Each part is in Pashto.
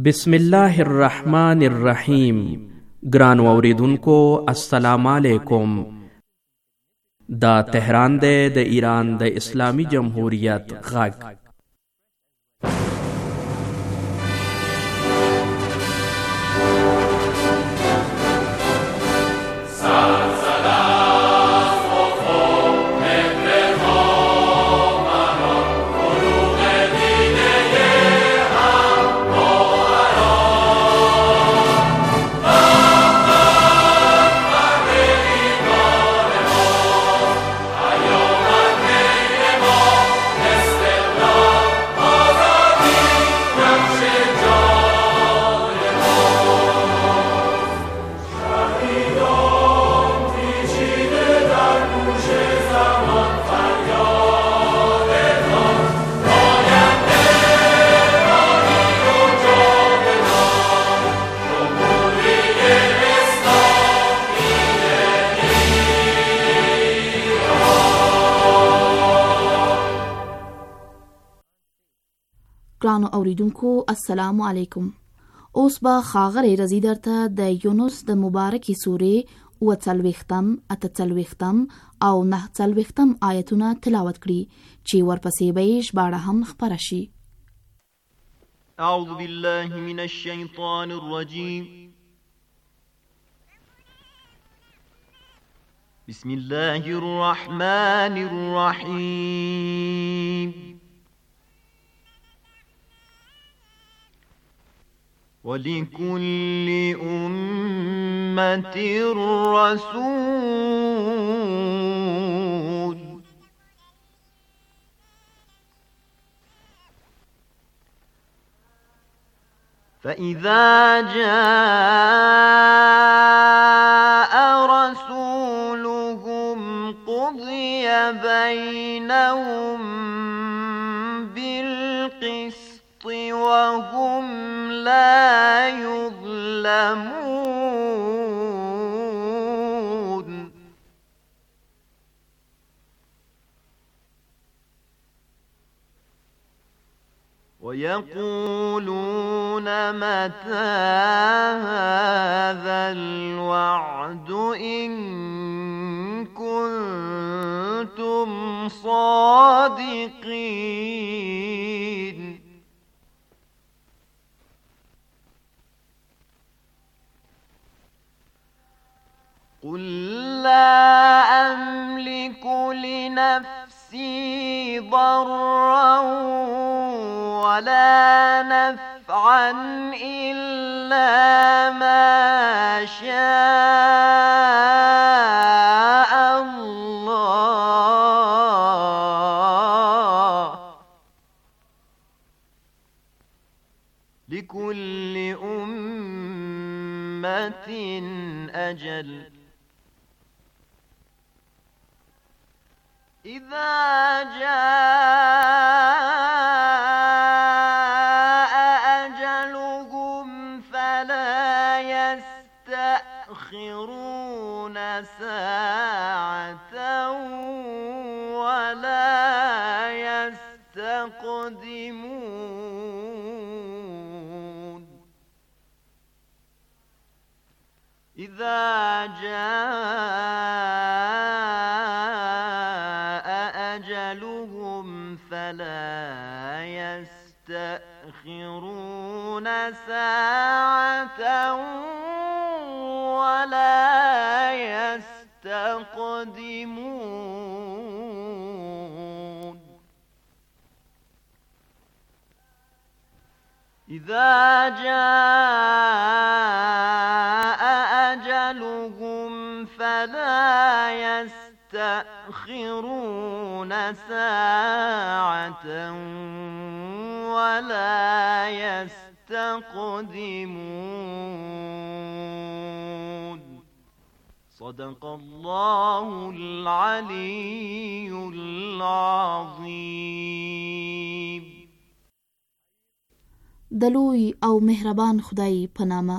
بسم الله الرحمن الرحیم. ګران اوریدونکو السلام علیکم. دا تهران دی د ایران د اسلامی جمهوریت غږ. ګرانو اوریدونکو السلام علیکم. اوس به ښاغلی رضی درته د یونس د مبارکې سورې 40 اتهڅلوېښتم او 49 آیتونه تلاوت کړي چې ورپسې به یې ژباړه هم خپره شي. اعوذ بالله من الشیطان الرجیم. بسم الله الرحمن الرحیم. وَلِكُلِّ أُمَّةٍ رَّسُولٌ فَإِذَا جَاءَ رَسُولُهُمْ قُضِيَ بَيْنَهُم بِالْقِسْطِ وَهُمْ لا يظلمون. ويقولون متى هذا الوعد إن كنتم صادقين. قل لا أملك لنفسي ضرا ولا نفعا إلا ما شاء الله. لكل أمة أجل. إذا جاء أجلهم فلا يستأخرون ساعة ولا يستقدمون. إذا فلا يستأخرون ساعة ولا يستقدمون. إذا جاء أجلهم فلا يستأخرون ساعة ولا يستقدمون. صدق الله العلي العظيم. دلوی او مهربان خدای په نامه.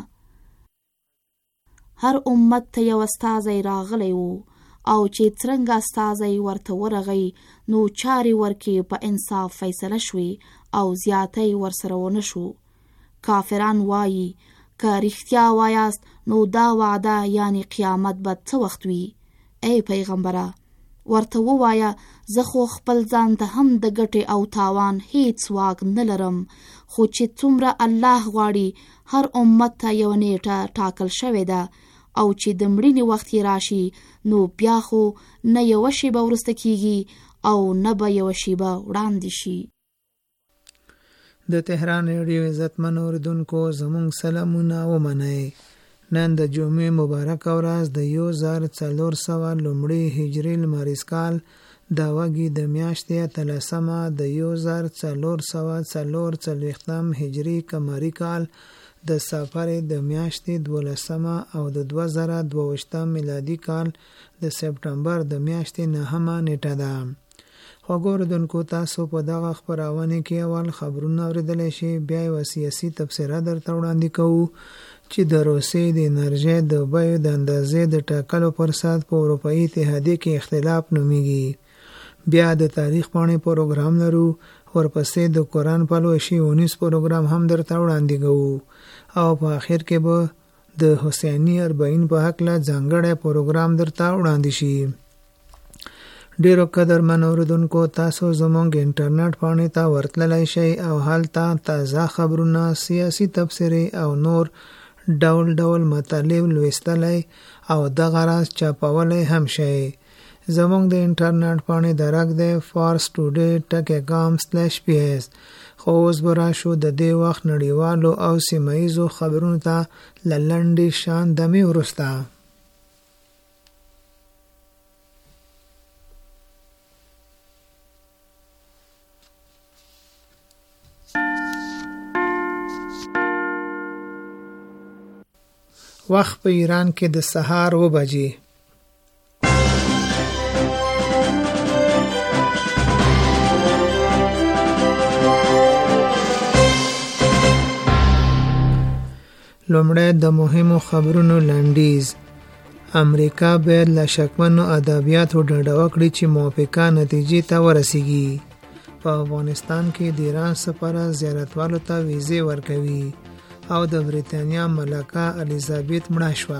هر امت ته یو استازی راغلی وو او چې څرنګه استازی ورته ورغی نو چارې ورکې په انصاف فیصله شوې او زیاتی ورسره ونه شو. کافران وایي که رښتیا وایاست نو دا وعده یعنی قیامت به څه وخت وي؟ ای پیغمبره ورته ووایه زه خو خپل ځان ته هم د ګټې او تاوان هیڅ واک نه لرم، خو چې څومره الله غواړي هر امت ته یو نیټه ټاکل شوې ده او چې د مړینې وخت یې راشي نو بیا خو نه یوه شیبه وروسته کیږي او نه به یوه شیبه وړاندې شي. د تهران ریډیو عزتمن اوریدونکو زموږ سلامونه ومنئ. نن د جمعې مبارکه ورځ د 1400 لومړي هجري لمریز کال د وږي د میاشتې 13مه د 1440 هجري قمري کال د سفر د میاشتې 12مه او د 2022 میلادي کال د سپټمبر د میاشتې 9مه نیټه ده. خوږوردونکو تاسو په دغه خپرونه کې اول خبرونه اوریدلی شي، بیا یوه سیاسي تبصره درته وړاندې کوو چې د روسیې د انرژۍ د بیو د اندازې د ټاکلو پر سر په اروپایي اتحادیه کې اختلاف نومیږي. بیا د تاریخ پاڼې پروګرام لرو، ورپسې د قرآن پلوشي 19 پروګرام هم درته وړاندې کوو او په آخر کې به د حسیني 40 په هکله ځانګړی پروګرام درته وړاندې شي. ډیرو قدرمن اوریدونکو تاسو زموږ انټرنیټ پاڼې ته ورتللی شئ او هلته تازه خبرونه، سیاسي تبصرې او نور ډول ډول مطالب لوستلی او دغه راز چاپولی هم شئ. زموږ د انټرنیټ پاڼې درک دی farstoday.com/ps. خو اوس به راشو د دې وخت نړیوالو او سیمه ییزو خبرونو ته له لنډې شان دمې وروسته. وخت په ایران کې د سهار 2 بجې. لومړی د مهمو خبرونو لنډیز. امریکا باید له شکمنو ادبیاتو ډډه وکړي چې موافقه نتیجې ته ورسیږي. په افغانستان کې د ایران سفاره زیارتوالو ته ویزې ورکوي او د بریتانیا ملکه الیزابت مړه شوه.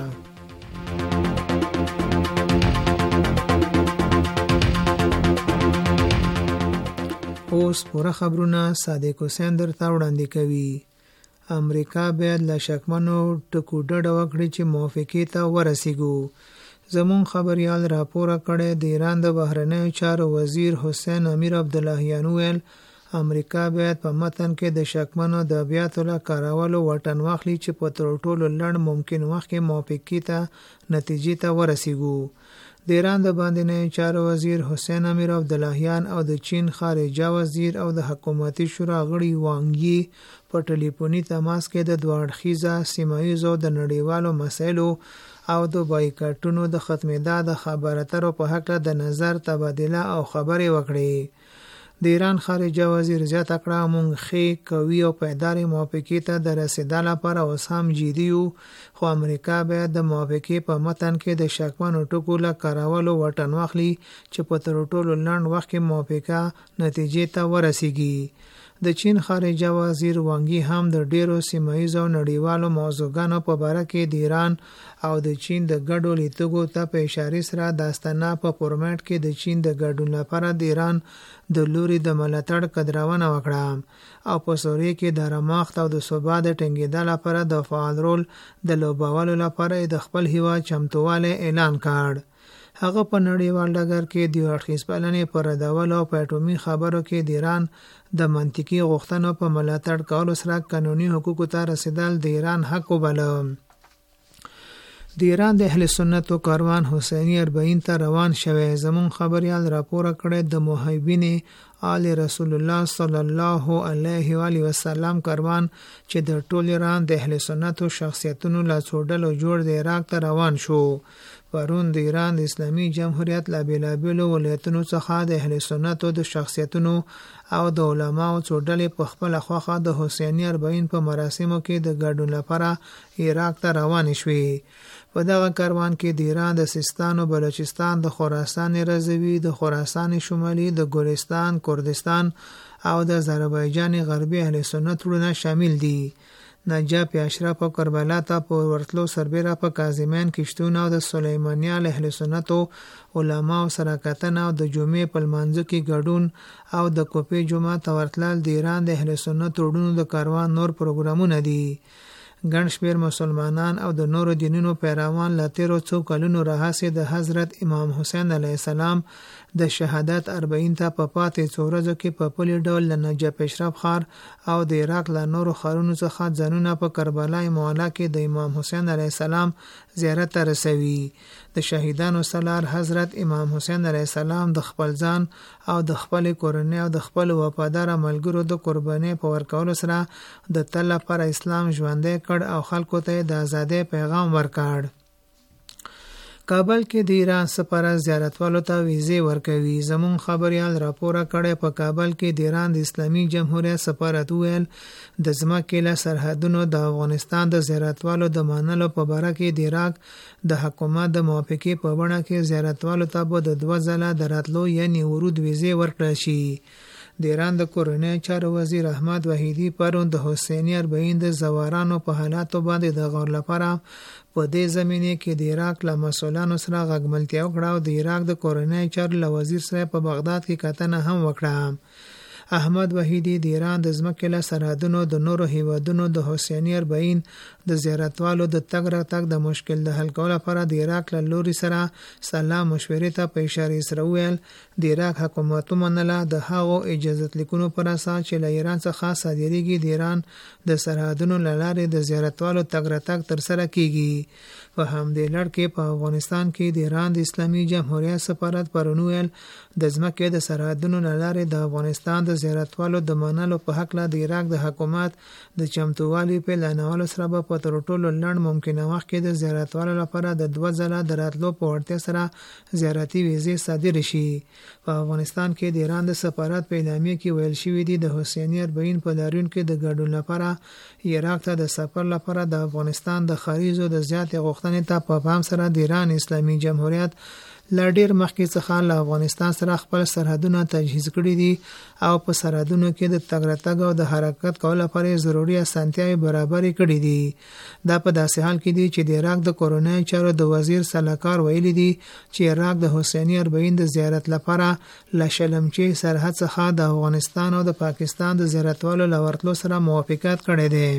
اوس پوره خبرونه صادق حسین درته وړاندې کوي. امریکا باید له شکمنو ټکو ډډه وکړي چې موافقې ته ورسیږو. زمون خبریال راپور کړی د ایران د بهرنیو چارو وزیر حسین امیر عبداللهیان ویل امریکا باید په متن کې د شکمنو د ادبیاتو له کارولو وټن واخلي چې په تر ټولو لنډ ممکن وخت کې موافقې ته نتیجې ته ورسیږو. د ایران د باندنیو چارو وزیر حسین امیر عبداللهیان او د چین خارجه وزیر او د حکومتي شورا غړي وانګ یي په ټلیفوني تماس کې د دوه اړخیزه سیمه ییزو د نړیوالو مسایلو او د بایکاټونو د ختمېدا د خبرو اترو په هکله د نظر تبادله او خبرې وکړې. د ایران خارجه وزیر زیاته کړه موږ ښې قوي او پایدارې موافقې ته د رسېدا لپاره اوس هم جدي یو، خو امریکا باید د موافقې په متن کې د شکمنو ټکو له کارولو وټن واخلي چې په تر ټولو لنډ وخت کې موافقه نتیجې ته ورسیږي. د چین خارجه وزیر وانګ یي هم د ډیرو سیمه ییزو نړیوالو موضوعګانو په باره کې د ایران او د چین د ګډو لیدلورو ته په اشاره سره د استنا په فورمټ کې د چین د ګډون لپاره د ایران د لوري د ملاتړ قدرونه وکړه او په سوریه کې د رماخت او د ثبات ټینګېدا لپاره د فعال رول د لوبولو لپاره د خپل هیواد چمتووالی اعلان کړ. هغه په نړیوال ډګر کې د اړخیز پالنې پر ردولو او په اټومي خبرو کې د ایران د منطقي غوښتنو په ملاتړ کولو سره قانوني حقوقو ته رسیدل د ایران حق وباله. د ایران د اهل سنتو کاروان حسیني 40 ته روان شوی. زمون خبریال راپور کړی د محبین آل رسول الله صلی الله علیه و آله وسلم کاروان چې د ټول ایران د اهل سنتو شخصیتونو لا څوډلو جوړ د عراق ته روان شو. پرون د ایران د اسلامي جمهوریت لا بیلابیلو ولایتونو څخه د اهل سنتو د شخصیتونو او د علماو څوډلې په خپل خواخه د حسیني 40 په مراسمو کې د ګډون لپاره عراق ته روان شوي. په دغه کاروان کې د ایران د سیستان او بلوچستان د خراسان رضوی د خراسان شمالي د ګورستان کردستان او د آذربایجان غربي اهل سنت ورونه شامل دي. نجف اشرف او کربلا ته په ورتلو سربېره په کاظمین کشتون او د سلیمانیه اهل سنتو علما سره کتنه او د جمعې په لمانځه کې ګډون او د کوپې جمعه ته ورتلل د ایران د اهل سنت وروڼو د کاروان نور پروګرامونه دي. ګڼ شمېر مسلمانان او د نورو دینونو پیروان له تیرو څو کلونو راهیسې د حضرت امام حسین علیه السلام د شهادت 40 ته په پاتې څو ورځو کې په پلي ډول له نجف اشرف ښار او د عراق له نورو ښارونو څخه ځانونه په کربلا معلا کې د امام حسین علیه السلام زیارت ته رسوي. د شهیدانو سالار حضرت امام حسین علیه السلام د خپل ځان او د خپل کورنۍ او د خپل وفادار ملګرو د قربانۍ په ورکولو سره د تل لپاره اسلام ژوندی کړ او خلکو ته د ازادۍ پیغام ورکړ. کابل کې د ایران سفارت زیارتوالو ته ویزې ورکوي. زمون خبريال راپور کړی په کابل کې د ایران د اسلامي جمهوریت سفارت ویل د ځمکې له سرحدونو د افغانستان د زیارتوالو د منلو په باره کې د عراق د حکومت د موافقې په بڼه کې زیارتوالو ته به د 2 ځله د راتلو یعنی ورود ویزې ورکړل شي. د ایران د کورنۍ چارو وزیر احمد وحیدی پرون د حسینی 40 د زوارانو په حالاتو باندې د غور لپاره په دې زمینه کې د عراق له مسولانو سره غږملتیا وکړه او د عراق د کورنۍ چارو له وزیر سره په بغداد کې کتنه هم وکړه. احمد وحیدی د ایران د ځمکې له سرحدونو د نورو هیوادونو د حسینی 40 د زیارتوالو د تګ راتګ د مشکل د حل کولو لپاره د عراق له لوري سره سلا مشورې ته په اشاره سره ویل د عراق حکومت منله د هغو اجازه لیکونو پر اساس چې له ایران څخه صادریږي د ایران د سرحدونو لاره د زیارتوالو تګ راتګ تر سره کیږي. په همدې لړ کې په افغانستان کې د ایران د اسلامي جمهوریت سفارت پرونویل د ځمکې د سرحدونو لاره د افغانستان د زیارتوالو د منلو په حق له د عراق د حکومت د چمتووالي په اعلانولو سره په ترټولو لنډ ممکنه وخت کې د زیارتوالو لپاره د 2 ځله د راتلو په وړتیا سره زیارتي ویزې صادر شي. په افغانستان کې د ایران د سفارت په اعلامیه کې ویل شوی دی د حسینی 40 په لاریون کې د ګډون لپاره عراق ته د سفر لپاره د افغانستان د خارجو د زیات غوښتنې ته په پام سره د ایران اسلامي جمهوریت لا ډیر مخکې څخه له افغانستان سره خپل سرحدونه تجهیز کړي دي او په سرحدونو کې د تګ راتګ او د حرکت کولو لپاره ضروري اسانتیاوې برابرې کړي دي. دا په داسې حال کې دي چې د عراق د کورنۍ چارو د وزیر سلاکار ویلي دي چې عراق د حسینی 40 د زیارت لپاره له شلمچي سرحد څخه د افغانستان او د پاکستان د زیارتوالو لورتلو سره موافقت کړی دی.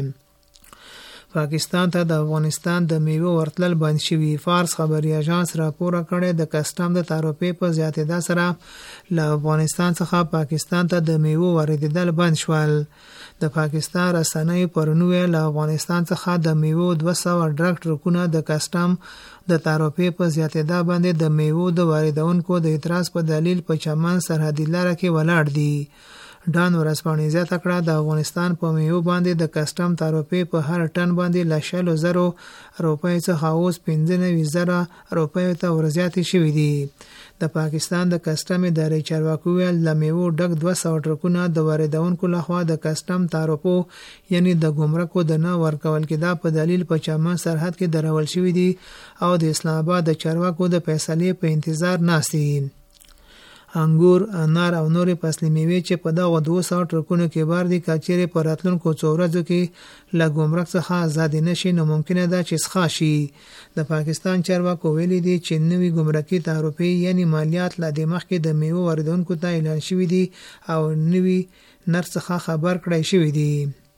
پاکستان ته د افغانستان د میوه ورتلل بند شوي. فارس خبري اژانس راپور کړی د کسټم د تعرفې په زیاتېدا سره له افغانستان څخه پاکستان ته د میوه واردېدل بند شول. د پاکستان رسنۍ پرونوی له افغانستان څخه د میوه 200 ډرګ ټرکونه د کسټم د تعرفې په زیاتېدا باندې د میوه د واردونکو د اعتراض په دلیل په چمن سرحدي لاره کې ولاړ دي. ډان ورځپاڼې زیاته کړه د افغانستان په میوه باندې د کسټم تعرفې په هر ټن باندې له 100,000 روپۍ څخه اوس 15,000 روپۍ ته ورزیاتې شوي دي. د پاکستان د کسټم ادارې چارواکو ویل د میوه ډک 200 ټرکونه د واردونکو لخوا د کسټم تعرفو یعنی د ګمرکو د نه ورکول کېدا په دلیل په چمن سرحد کې درول شوي دي او د اسلام آباد د چارواکو د فیصلې په انتظار ناست دي. انګور، انار او نورې فصلي میوې چې په دغه 200 ټرکونو کې بار دي کچېرې په راتلونکو څو ورځو کې له ګمرک څخه آزادې نشي نو ممکنه ده چې څخه شي. د پاکستان چارواکو ویلي دي چې نوي ګمرکي تعرفې یعنی مالیات لا د مخکې د میوه واردونکو ته اعلان شوي دي او نوي نرخ څخه خبر کړی شوی دی.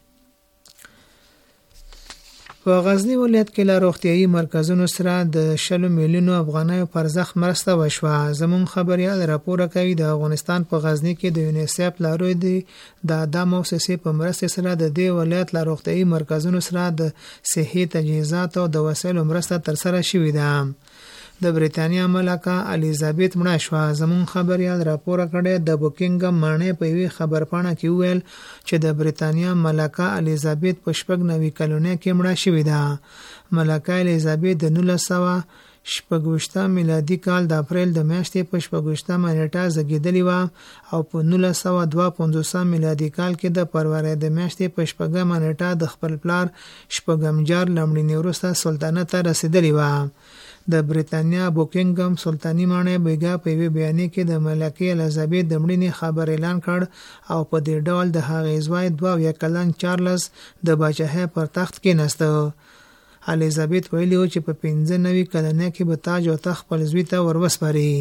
په غزنی ولایت کې له روغتیايي مرکزونو سره د 10 میلیونو افغانیو پر ځخ مرسته وشوه. زمون خبريال راپور کوي د افغانستان په غزنی کې د یونیسف لارو دی د ادم موسسې په مرسته سره د دې ولایت له روغتیايي مرکزونو سره د صحي تجهیزات او د وسایلو مرسته تر سره شوې ده. د بریتانیا ملکه الیزابت مړه شوه. زمون خبريال راپور کړی د بوکینګم مانې په یوې خبرپاڼه کې ویل چې د بریتانیا ملکه الیزابت په 90 کلونه کې مړه شوې ده. ملکه الیزابت د 1926 میلادي کال د اپریل د میاشتې په 26 نیټه زیږیدلې و او په 1952 میلادي کال کې د فروری د میاشتې په 4 نیټه د خپل پلار شپږم جار لمړنی وروسته سلطنت ته رسیدلې و. د بریتانیا بوکینګم سلطنتي ماڼۍ بیګا په یوه بیانیه کې د ملکې الیزابت د مړینې خبر اعلان کړ او په دې ډول د هغې زوی 22 کلن چارلز د بادشاهۍ پر تخت کېناسته. الیزابت ویلي و چې په 95 کلنۍ کې به تاج او تخت خپل زوی ته وروسپاري.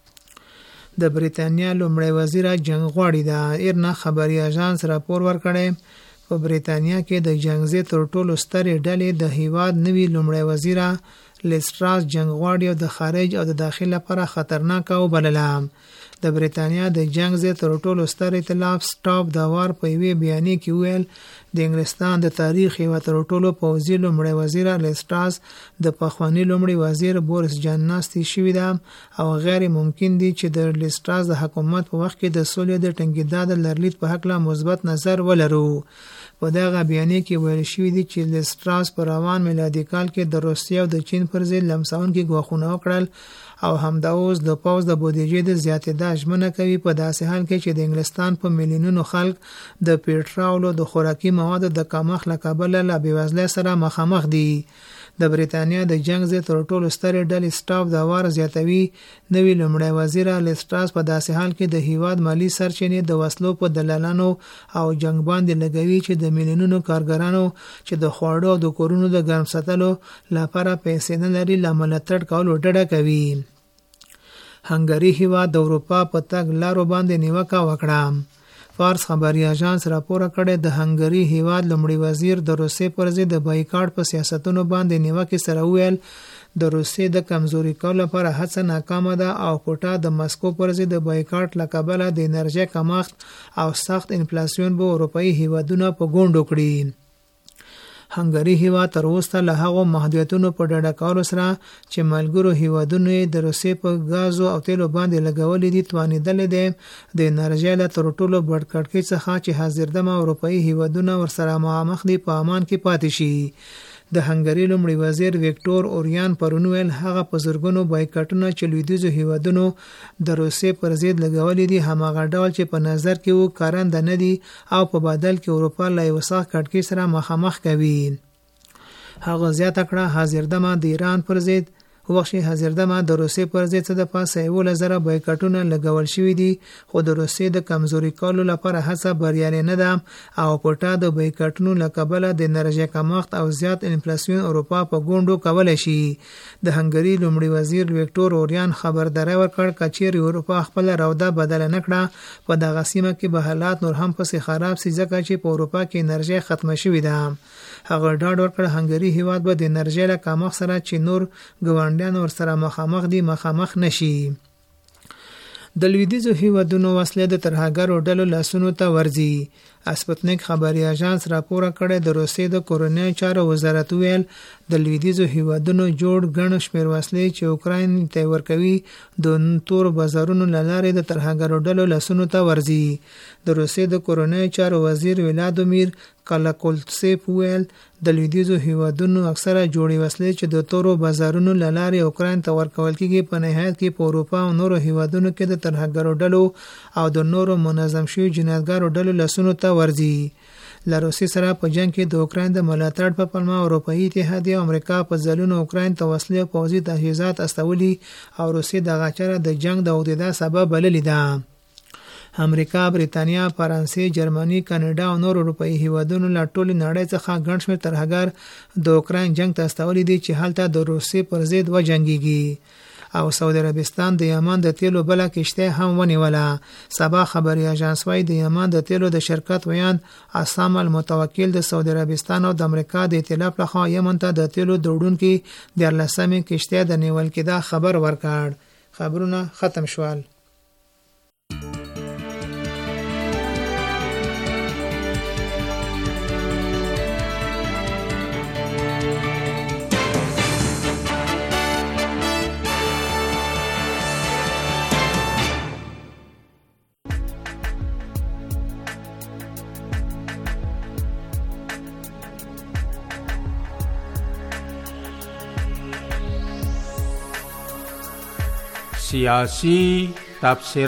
د بریتانیا لومړی وزیر جنگ غواړي. د ایرنا خبري اژانس راپور ورکړی په بریتانیا کې د جنگزې تر ټولو سترې ډلې د هیواد نوی لومړی وزیر لیسټراس جنگ غواړي او د خارج او د داخل لپاره خطرناک او بلله. د بریتانیا د جنگ زې تر ټولو ستر ائتلاف سټاپ د وار په یوه بیانیه کې ویل د انګلستان د تاریخ یو تر ټولو پوځي لومړی وزیر لیسټراس د پخوانی لومړی وزیر بوریس جانسن شوی دی او غیر ممکن دی چې د لیسټراس د حکومت په وخت کې د سولې د ټینګېدا د لرلید په حق لا مثبت نظر ولرو. په دغه بیانیه کې ویل شوی دی چې لیسټراس په روان میلادي کال کې د روسیې او د چین پر ضد لمسونکي ګواښونه وکړل او همدا اوس د پوځ د بودیجې د زیاتېدا ژمنه کوي په داسې حال کې چې د انګلستان په میلیونونو خلک د پیټرول او د خوراکي موادو د کمښت له کبله له بېوزلۍ سره مخامخ دي. د بریتانیا د جنگ زې تر ټولو سترې ډلې سټاف د وار زیاتوي. نوی لومړی وزیر لیسټراس په داسې حال کې د هیواد مالی سرچینې د وسلو په دلالانو او جنگ باندې لګوي چې د میلیونونو کارګرانو چې د خواړو او د کورونو د ګرم ساتلو لپاره پیسې نه لري له ملاتړ کولو ډډه کوي. هنګری هیواد د اروپا په تګ لارو باندې نیوکه وکړه. فارس خبري اژانس راپور کړی د هنګری هیواد لومړی وزیر د روسیې پر ضد د بایکاټ په سیاستونو باندې نیوکه سره ویل د روسیې د کمزوري کولو لپاره هڅه ناکامه ده او کوټه د مسکو پر ضد د بایکاټ لکبله د انرژي کمښت او سخت انفلاسیون به اروپאי هیوادونه په ګوندو کړي. هنګری هیواد تر اوسه له هغو محدودیتونو په ډډه کولو سره چې ملګرو هیوادونو د روسیې په غازو او تیلو باندې لګولې دي توانېدلې ده د انرژۍ له تر ټولو بډ کړکۍ څخه چې حاضردمه اروپאי هیوادونه ورسره مخامخ دي په امان کې پاتې شي. د هنګری لومړي وزیر ویکټور اوريان پرون ویل هغه په زرګونو بایکاټونه چې لویدیځو هیوادونو د روسیې پر ضد لګولې دي هماغه ډول چې په نظر کې وو کارنده نه دي او په بدل کې اروپا له یو سخت کړکۍ سره مخامخ کوي. هغه زیاته کړه حاضردمه د ایران پر ضد وخت حاضردمه د روسیې پر ضد څه د پاسه 1000 بایکاټونه لګول شوي دي خو د روسیې د کمزوري کولو لپاره هڅه بریالي نه ده او پټه د بایکاټونو لکبله د انرژي کمښت او زیات انفلاسیون اروپا په ګوندو کولای شي. د هنګری لومړي وزیر ویکټور اوريان خبرداري ورکړ کچېر اروپا خپل راوده بدل نه کړه په دغه سیمه کې به حالات نور هم پسې خراب شي ځکه چې په اروپا کې انرژي ختمه شوې ده. هغه ډاډ ورکړ هنګری هیواد به د انرژي له کمښت سره چې نور ګوانډیان ورسره مخامخ دي مخامخ نشي. د لویدیځو هیوادونو وسلې د ترهګرو ډلو لاسونو ته ورځي. اسپوتنیک خبري اژانس راپور کړی د روسیې د کورنۍ چارو وزارت ویل د لویدیځو هیوادونو جوړ ګڼ شمېر وسلې چې اوکراین ته ورکوي د تور بازارونو لارې د ترهګرو ډلو لاسونو ته ورځي. د روسیې د کورنۍ چارو وزیر ولادیمیر کالاکولتسیف ویل د لویدیځو هیوادونو اکثره جوړې وسلې چې د تورو بازارونو لارې اوکراین ته ورکول کېږي په نهایت کې په اروپا او نورو هیوادونو کې د ترهګرو ډلو او د نورو منظم شوي جنایتګرو ډلو لاسونو ته ورځي. له روسیې سره په جنگ کې د اوکراین د ملاتړ په پلمه اروپאי اتحادیه او امریکا په ځلونو اوکراین ته وسلې او پوځي تجهیزات استولي او روسیې د غاچره د جنگ د اوږدېدا سبب بللې ده. امریکا، بریتانیا، فرانسې، جرمني، کاناډا او نور اروپאי هیوادونو له ټولې نړۍ څخه ګڼ شمېر ترهګر د اوکراین جنگ ته استولي دي چې هلته د روسیې پر ضد وجنګيږي. او سعودي عربستان د یمن د تیلو بل کشته هم ونیوله. سبا خبري اژانس وايي د یمن د تیلو د شرکت ویاند عصام المتوکل د سعودي عربستان او د امریکا د ائتلاف لخوا یمن ته د تیلو دوړونکي د 14مې کشته د نیول کېدا خبر ورکړ. خبرونه ختم شول. سیاسی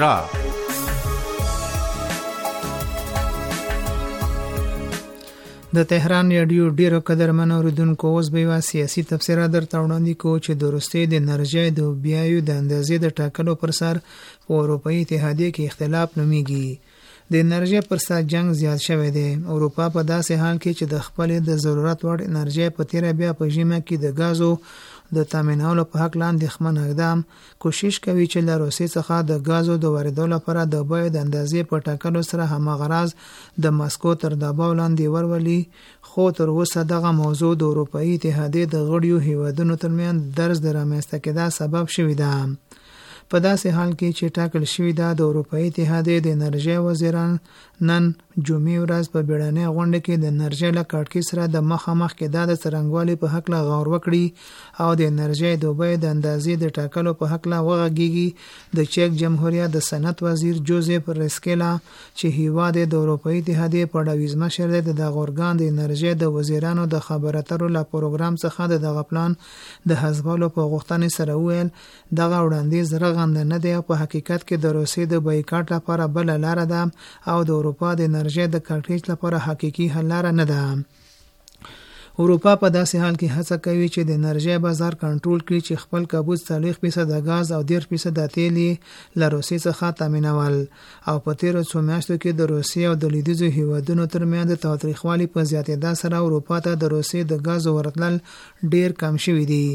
تبصره. د تهران رادیو ډیرو قدرمن اوریدونکو، اوس به یو سیاسي تفسیر درته وړاندې کوو چې د روسیې د انرژۍ د بیایو د اندازې د ټاکلو پر سر په اروپایي اتحادیه کې اختلاف نومیږي. د انرژۍ پر سر جنگ زیات شوی دی. اروپا په داسې حال کې چې د خپل د ضرورت وړ انرژۍ په تیره بیا په ژمه کې د غازو د تامینولو په حق لاندې خمن اقدام کوشش کوي چې له روسیې څخه د غازو د واردولو لپاره د بیو د اندازې په ټاکلو سره همغرض د مسکو تر دباو لاندې ورولي. خو تر اوسه دغه موضوع د اروپایي اتحادیې د غړیو هیوادونو ترمنځ درز د رامنځته کېدا سبب شوی ده. په داسې حال کې چې ټاکل شوی ده د اروپایي اتحادیې د انرژۍ وزیران نن جمعې ورځ په بیړنۍ غونډه کې د انرژۍ له کړکۍ سره د مخامخ کېدا د څرنګوالي په حق لا غور وکړي او د انرژۍ د بیې د اندازې د ټاکلو په حق لا وغږیږي. د چیک جمهوریت د صنعت وزیر جوزف ریسکیلا چې هیواد د اروپایي اتحادیې په ډاویز مشر دی، د اورګان د انرژۍ د وزیرانو د خبرو اترو له پروګرام څخه دغه پلان د حذفولو په غوښتنې سره وویل دغه وړاندیز رغنده نه دی او په حقیقت کې د روسیې د بایکاټ لپاره بل لاره ده او د اروپا د انرژۍ د کړکېچ لپاره حقيقي حل لاره نه ده. اروپا په داسې حال کې هڅه کوي چې د انرژۍ بازار کنټرول کړي چې خپل کابوس 40% د غاز او 10% د تیل له روسیې څخه تامینول او په تیرو څو میاشتو کې د روسیې او د لویدیځو هیوادونو ترمنځ د تاوتریخوالي په زیاتېدا سره اروپا ته د روسیې د غاز ورتلل ډیر کم شوی دی.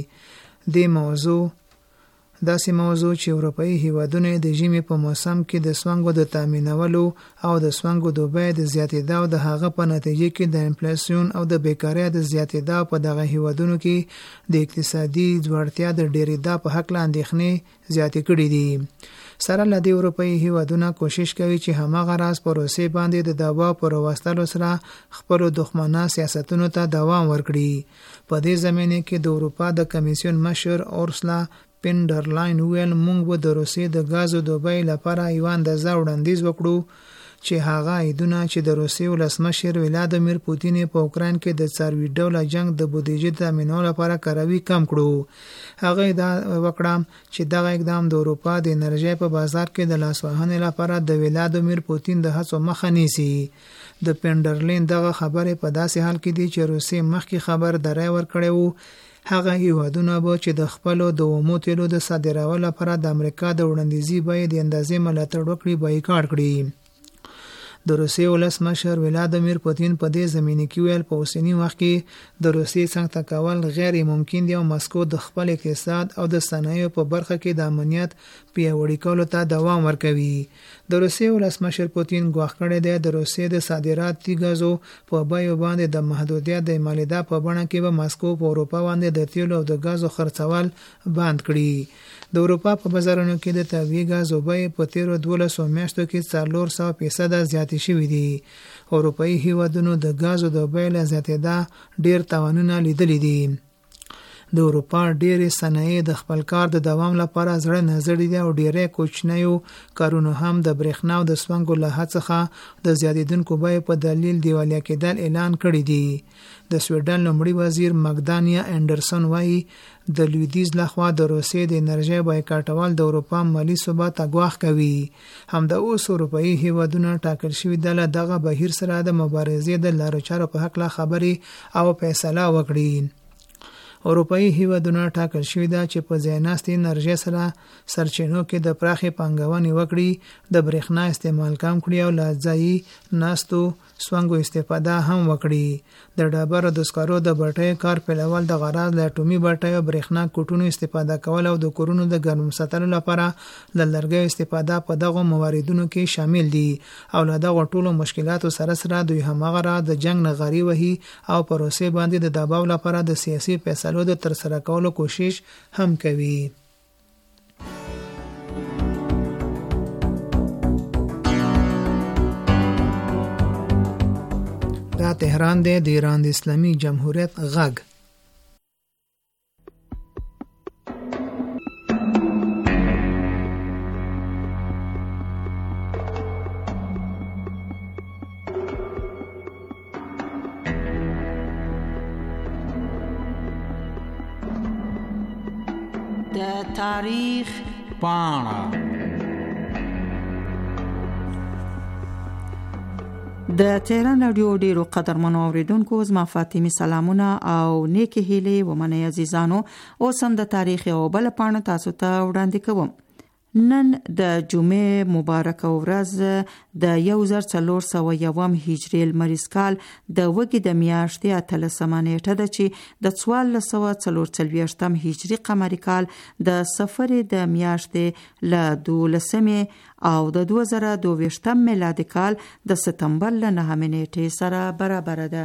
داسې موضوع چې اروپایي هیوادونه د ژمي په موسم کې د سونګو د تامینولو او د سونګو د بیې د زیاتېدا او د هغه په نتیجه کې د انفلیسیون او د بیکارۍ د زیاتېدا په دغه هیوادونو کې د اقتصادي ځوړتیا د ډیرېدا په حق لا اندېښنې زیاتې کړې دي. سره له دې اروپایي هیوادونه کوشش کوي چې هماغه راز په روسیې باندې د دباو پر وساتلو سره خپل دښمنه سیاستونو ته دوام ورکړي. په دې زمینه کې د اروپا د کمیسیون مشر اورسلا پینډرلاین ویل موږ به د روسیې د غازو د بیې لپاره یو اندازه وړاندیز وکړو چې هغه ایدونه چې د روسیې ولسمشر ولادیمیر پوتین په اوکراین کې د څاروي ډوله جنگ د بودیجې تامینولو لپاره کاروي کم کړو. هغه دا وکړه چې دغه اقدام د اروپا د انرژۍ په بازار کې د لاسوهنې لپاره د ولادیمیر پوتین د هڅو مخه نیسي. د پینډرلاین دغه خبره په داسې حال کې دی چې روسیې مخکې خبرداري ورکړې وو هغه هیوادونه به چې د خپلو د اومو تیلو د صادرولو لپاره د امریکا د وړاندیزي بیې د اندازې ملاتړ وکړي بایکاټ کړي. د روسیې ولسمشر ولادیمیر پوتین په دې زمینه کې ویل په اوسنی وخت کې د روسیې څنګه کول غیر ممکن دی او مسکو د خپل اقتصاد او د صنایعو په برخه کې د امنیت پیاوړي کولو ته دوام ورکوي. د روسیې ولسمشر پوتین ګواښ کړی دی د روسیې د صادراتي غازو په بیو باندې د محدودیت د مالیده په بڼه کې به مسکو په اروپا باندې د تیلو او د غازو خرڅول بند کړي. د اروپا په بازارونو کې د طبیعي غازو بیې په تیرو 12 میاشتو کې 400% زیاتې شوې دي. اروپایي هیوادونو د غازو د بیې له زیاتېدا ډیر تاوانونه لیدلي دي. د اروپا ډېرې صنایع د خپل کار د دوام لپاره زړه نظري دي او ډېری کوچنیو کارونو هم د برېښنا او د سونګو له حد څخه د زیاتېدونکو بیې په دلیل دیوالیا کېدل اعلان کړی دی. د سویډن لومړي وزیر مګدانیا انډرسن وایي د لویدیځ لخوا د روسیې د انرژۍ بایکاټول د اروپا مالي ثبات ته ګواښ کوي. همدا اوس اروپایي هیوادونه ټاکل شوي دله دغه بهیر سره د مبارزې د لارو چارو په حق لا خبرې او فیصله وکړي. اروپایي هیوادونه ټاکل شوي ده چې په ځایناستې انرژۍ سره سرچینو کې د پراخې پانګونې وکړي، د برېښنا استعمال کم کړي او له ځایي ناستو سونګو استفاده هم وکړي. د ډبرو د سکرو د بټیو کار پیلول د غرض له اټومي بټیو برېښنا کوټونو استفاده کول او د کورونو د ګرم ساتلو لپاره له لرګیو استفاده په دغه مواردونو کې شامل دي او له دغه ټولو مشکلاتو سره سره دوی هماغه را د جنگ نغاري وهي او په روسیې باندې د دباو لپاره د سیاسي فیصلو د ترسره کولو کوشش هم کوي. دا تهران دی، د ایران د اسلامي جمهوریت غږ. د تاریخ پاڼه د تهران رادیو ډیرو قدرمنو اوریدونکو زما فاطمی سلامونه او نیکی هیلې ومنئ عزیزانو. اوس هم د تاریخ یو بل پاڼه تاسو ته وړاندې کوم. نن د جمعې مبارک ورځ د 1401 هجری لمریز کال د وګړي د میاشتې 13 نیټه ده چې د 1444 هجری قمری کال د صفر د میاشتې ل 12 او د 2022 میلادي کال د سپتمبر ل 9 نیټې سره برابر ده.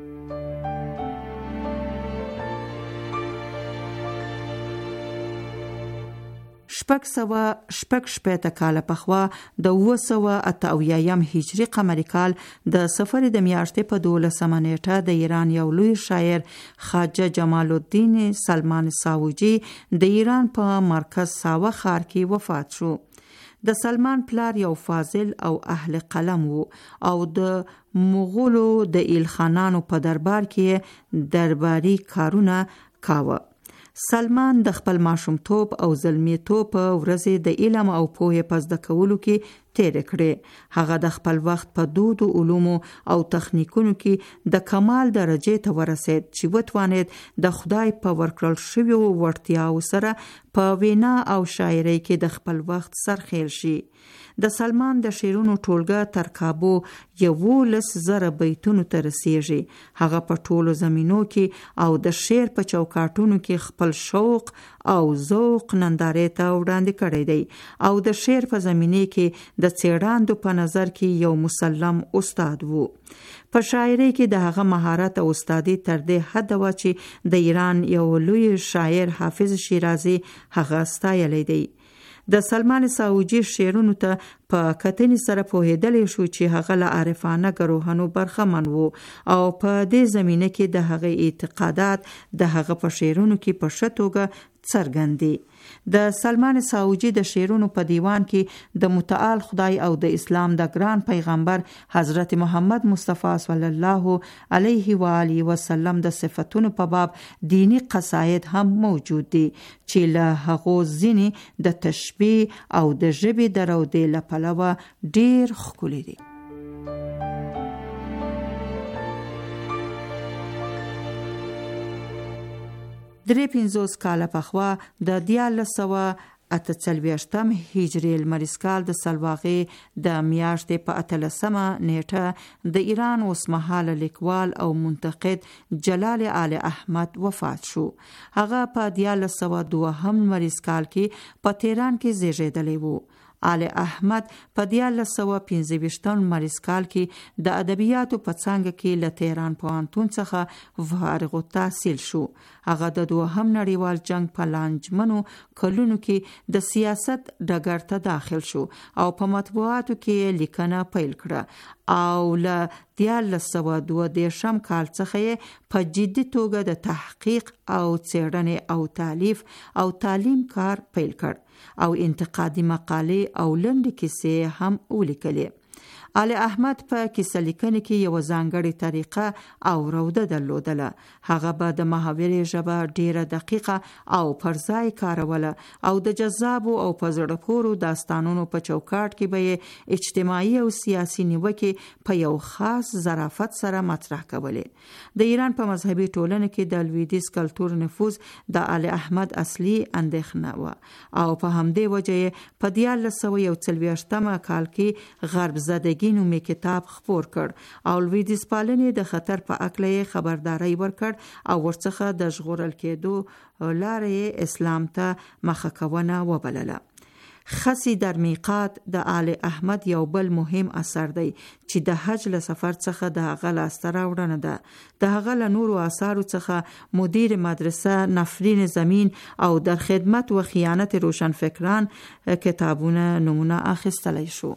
شپږ کاله پخوا د 978 هجری قمری کال د صفر د میاشتې په 12 نیټه د ایران یو لوی شاعر خواجه جمال الدین سلمان ساوجی د ایران په مرکز ساوه ښار کې وفات شو. د سلمان پلار یو فاضل او اهل قلم وو او د مغولو د ایلخانانو په دربار کې درباري کارونه کاوه. سلمان د خپل ماشومتوب او زلمیتوب په ورځې د علم او پوهې په زده کولو کې تیر کړي. هغه د خپل وخت په دود علوم او تخنیکونو کې د کمال درجه ته ورسید چې وتوانید د خدای په ورکړل شوی وړتیاو سره په وینا او شاعرۍ کې د خپل وخت سرخیل شي. د سلمان د شعرونو ټولګه تر کابو 11,000 بیتونو ته رسیږي. هغه په ټولو زمینو کې او د شعر په چوکاټونو کې خپل شوق او ذوق نندارې ته وړاندې کړی دی او د شعر په زمینه کې د څېړندو په نظر کې یو مسلم استاد وو. په شاعرۍ کې د هغه مهارت او استادي تر دې حد و چې د ایران یو لوی شاعر حافظ شیرازی هغه ستایلی دی. د سلمان ساوجی شعرونو ته په کتنې سره پوهېدلی شو چې هغه له عارفانه گروهانو برخمن وو او په دې زمینه کې د هغه اعتقادات د هغه په شعرونو کې په ښه توګه څرګند دي. د سلمان ساوجی د شعرونو په دیوان کې د متعال خدای او د اسلام د ګران پیغمبر حضرت محمد مصطفی صلی الله علیه و آله وسلم د صفاتونو په باب دینی قصاید هم موجود دي چې له هغو ځینې د تشبیه او د ژبې د رودې له پلوه ډیر ښکلي دي. درې 50 کاله پخوا د 1948 هجری لمریز کال د سلواغې د میاشتې په 13 نیټه د ایران اوسمهاله لیکوال او منتقد جلال آل احمد وفات شو. هغه په 1902 لمریز کال کې په تهران کې زیږیدلی وو. آل احمد په 1925 لمریز کال کې د ادبیاتو په څانګه کې له تهران پوهنتون څخه فارغ التحصیل شو. هغه د دوهم نړیوال جنگ په لانجمنو کلونو کې د سیاست ډګر ته داخل شو او په مطبوعاتو کې لیکنه پیل کړه او له 1922 کال څخه په جدي توګه د تحقیق او څېړنې او تالیف او تعلیم کار پیل کړ او انتقادي مقالې او لنډې کیسې هم ولیکلې. آل احمد په کیسه لیکنه کې یو ځانګړې طریقه او روده درلودله. هغه به د محاورې ژبه ډیره دقیقه او پرځای کاروله او د جذاب او په زړه پورو داستانونو په چوکاټ کې به اجتماعي او سیاسي نیوکې په یو خاص ظرافت سره مطرح کولې. د ایران په مذهبي ټولنه کې د لویدیځ کلتور نفوذ د آل احمد اصلي اندېښنه و او په همدې وجه په 1940 کال کې غرب زدګي نومي کتاب خپور کړ او لویدیځ پالنې د خطر په اړه خبرداري ورکړ او ورڅخه د ژغورل کېدو لارې اسلام ته مخه کوونه وبلله. خسی در میقات د آل احمد یو بل مهم اثر دی چې د حج له سفر څخه د هغه لاسته راوړنه ده. د هغه له نورو آثارو څخه مدیر مدرسه، نفرین زمین او در خدمت و خیانت روشنفکران کتابونه نمونه اخیستلی شو.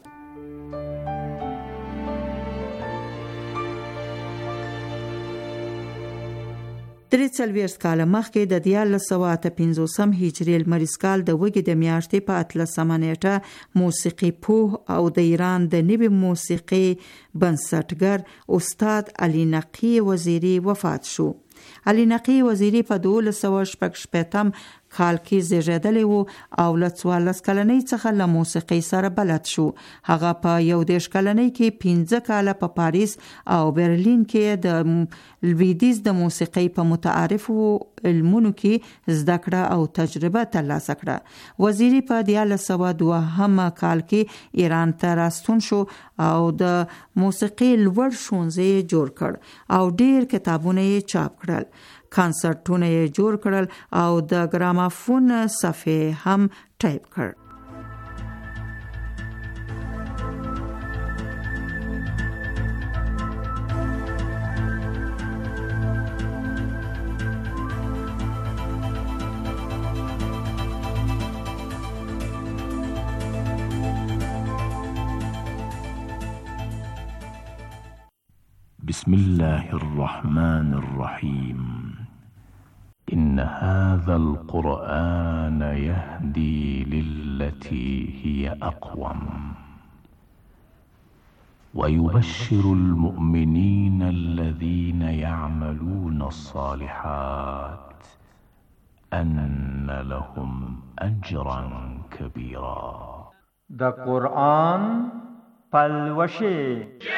43 کاله مخکې د 1958 هجری لمریز کال د وګړي د میاشتې په 13 نیټه موسیقي پوه او د ایران د نوي موسیقي بنسټګر استاد علي نقی وزیری وفات شو. علي نقی وزیری په 1260 کال کې زیږیدلی و او له 14 کلنۍ څخه له موسیقۍ سره بلد شو. هغه په 21 کلنۍ کې 15 کاله په پاریس او برلین کې د لویدیز د موسیقۍ په متعارفو علمونو کې زده کړه او تجربه ترلاسه کړه. وزیری په 1902 کال کې ایران ته راستون شو او د موسیقۍ لوړ ښوونځی جوړ کړ او ډیر کتابونه یې چاپ کړل. کانسرټونه یې جوړ کړل او د ګرامافون صفحه هم ټایپ کړ. بسم الله الرحمن الرحيم إن هذا القرآن يهدي للتي هي أقوم ويبشر المؤمنين الذين يعملون الصالحات أن لهم أجرا كبيرا. د قرآن پلوشه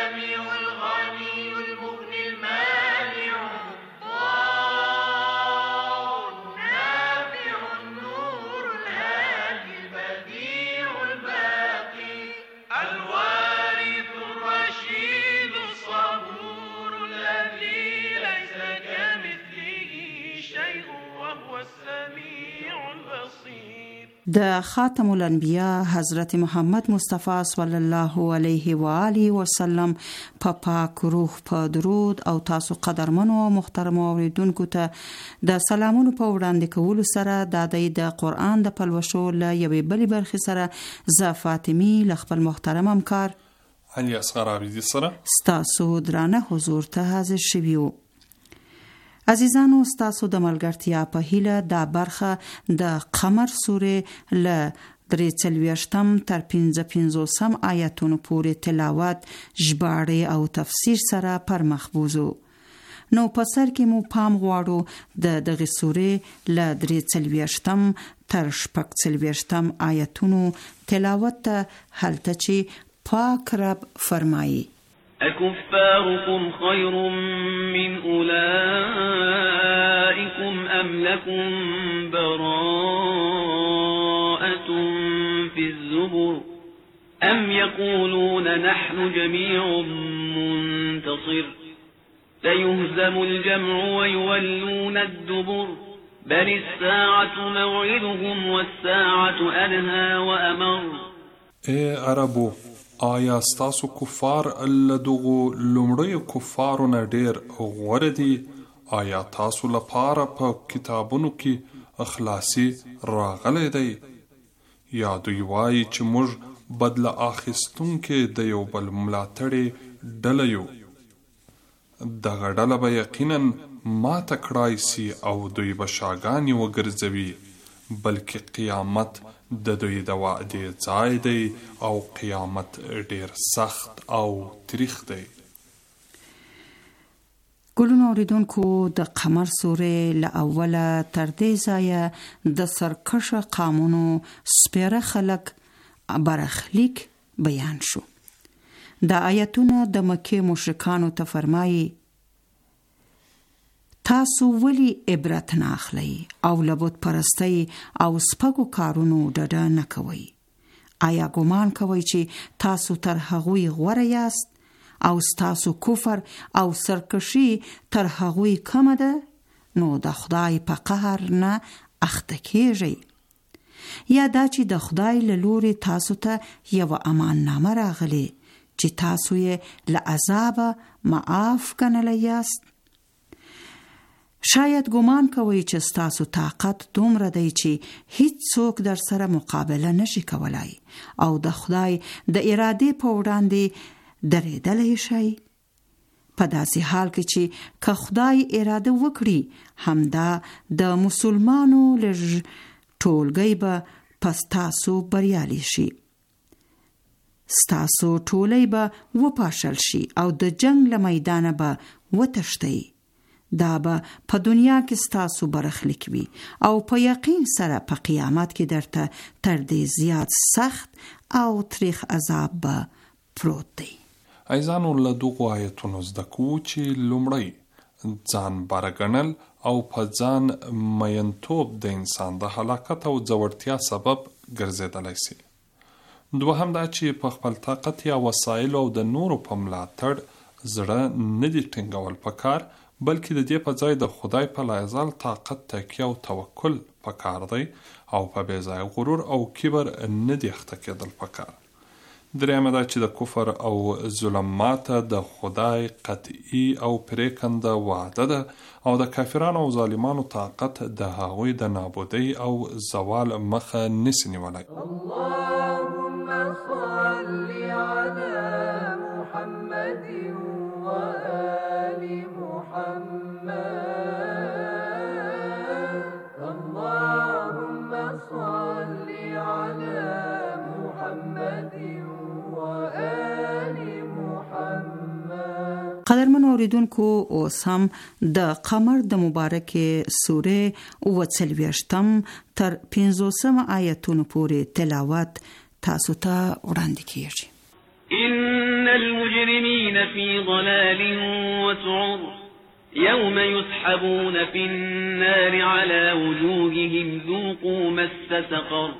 د خاتم الانبیاء حضرت محمد مصطفی صلی الله علیه و آله وسلم په پاک روح په درود او تاسو قدرمنو او محترمو اوریدونکو ته د سلامونو په وړاندې کولو سره د قرآن د پلوشو له یوې بلې برخې سره ز فاطمی له خپل محترم همکار علي اصغر عابدي سره ستاسو درانه حضور ته حاضر شویو. عزیزانو ستاسو د ملګرتیا په هیله دا برخه د قمر سورې له 43 تر 55 آیاتونو پورې تلاوت، ژباړې او تفسیر سره پر مخ بوزو. نو په سر کې مو پام غواړو د دغه سورې له 43 تر 46 آیاتونو تلاوت ته، هلته چې پاک رب فرمایي: أكفاركم خير من أولئكم أم لكم براءة في الزبر أم يقولون نحن جميع منتصر سيهزم الجمع ويولون الدبر بل الساعة موعدهم والساعة أدهى وأمر. عربو آیا ستاسو کفار لدغو لمړیو کفارو نه ډیر غوره دي؟ آیا تاسو لپاره په کتابونو کې اخلاصي راغلی دی؟ یا دوی وایي چې موږ بدله اخیستونکي د یو بل ملاتړي ډله یو؟ دغه ډله به یقینا ماته کړای سي او دوی به شاګانې وګرځوي، بلکې قیامت د دوی د وعدې ځای دی او قیامت ډیر سخت او تریخ دی. ګلونو اوریدونکو، د قمر سورې له اوله تر دې ځایه د سرکشه قامونو سپیره خلک برخلیک بیان شو. دا آیتونه د مکې مشرکانو ته فرمایي: تاسو ولی عبرت نه اخلئ او له بت پرستۍ او سپکو کارونو ډډه نه کوئ؟ آیا ګمان کوئ چې تاسو تر هغوی غوره یاست او ستاسو کفر او سرکشي تر هغوی کمه ده؟ نو د خدای په قهر نه اخته کیږئ. یا دا چې د خدای له لوري تاسو ته یو امان نامه راغلی چې تاسو یې له عذابه معاف ګڼلی یاست. شاید ګمان کوئ چې ستاسو طاقت دومره دی چې هیڅ څوک در سره مقابله نشي کولای او د خدای د ارادې په وړاندې درېدلی شئ. په داسې حال کې چې که خدای اراده وکړي، همدا د مسلمانو لږ ټولګی به پس تاسو بریالي شي. ستاسو ټولۍ به وپاشل شي او د جنگ له میدانه به وتښتئ. دا به په دنیا کې ستاسو برخلیک وي او په یقین سره په قیامت کې درته تر دې زیات سخت او تریخ عذاب به پروت دی. عزیزانو، له دغو آیتونو زده کوو چې لومړی ځان برګنل او په ځان مینتوب د انسان د هلاکت او ځوړتیا سبب ګرځېدلی سي. دوهم دا چې په خپل طاقت یا وسایلو او د نورو په ملاتړ زړه نه دي ټینګول پکار، بلکې د دې په ځای د خدای په لایزال طاقت، تکیه او توکل پکار دی او په بې ځای غرور او کبر نه دي اخته کېدل پکار. درېیمه دا چې د کفر او ظلم ماته د خدای قطعي او پرېکنده وعده ده او د کافرانو او ظالمانو طاقت د هغوی د نابودۍ او زوال مخه نسي نیولی. اللهم صل على محمد وآل محمد. اللهم صل على محمد قدرمن اوریدونکو، اوس هم د قمر د مبارکې سورې 40 تر 50 آیتونو پورې تلاوت تاسو ته وړاندې کیږي. ان المجرمین فی ضلال وسعر يوم يسحبون في النار على وجوههم ذوقوا مس سقر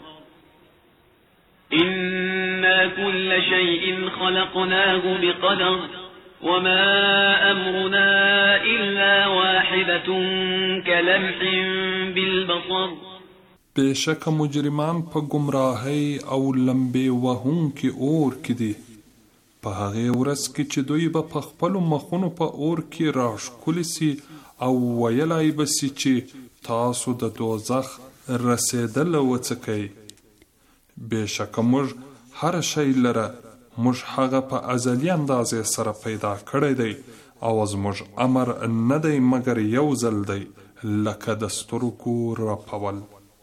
إنا كل شيء خلقناه بقدر وما أمرنا إلا واحدة كلمح بالبصر. بشک مجرمان په گمراهی او لمبې وهونکي اور کې دي. په هغې ورځ کې چې دوی به په خپلو مخونو په اور کې راښکلي سي او ویلی به سي چې تاسو د دوزخ رسېدل وڅکئ. بېشکه موږ هر شی لره، موږ هغه په ازلي اندازې سره پیدا کړی دی او زموږ امر نه دی مګر یو ځل دی، لکه د سترګو رپول.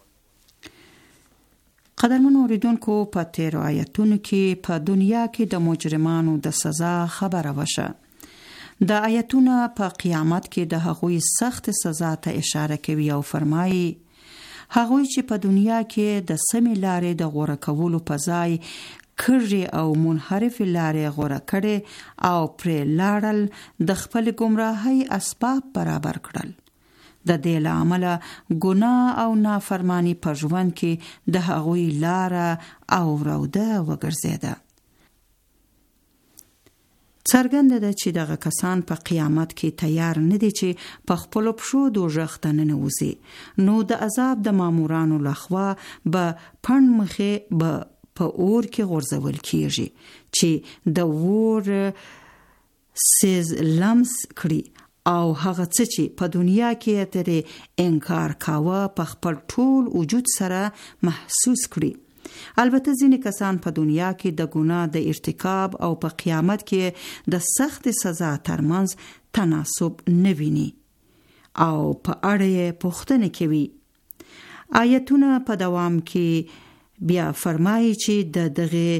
قدرمن اوریدونکو، په تیرو آیتونو کې په دنیا کې د مجرمانو د سزا خبره وشه. د آیتونه په قیامت کې د هغوی سخت سزا ته اشاره کوي او فرمایي هغوی چې په دنیا کې د سمې لارې د غوره کولو په ځای کږې او منحرفې لارې غوره کړې او پرې لاړل، د خپل ګمراهۍ اسباب برابر کړل. د دې له امله ګناه او نافرمانی په ژوند کې د هغوی لاره او روده وګرځېده. څرګنده ده چې دغه کسان په قیامت کې تیار نه دي چې په خپلو پښو دوزخ ته ننوځي، نو د عذاب د مامورانو لخوا به پڼ مخې به په اور کې غورځول کیږي چې د اور سیز لمس کړي او هغه څه چې په دنیا کې ترې انکار کاوه په خپل ټول وجود سره محسوس کړي. البته ځینې کسان په دنیا کې د ګناه د ارتکاب او په قیامت کې د سخت سزا ترمنځ تناسب نه ویني او په اړه یې پوښتنه کوي. آیتونه په دوام کې بیا فرمایي چې دغه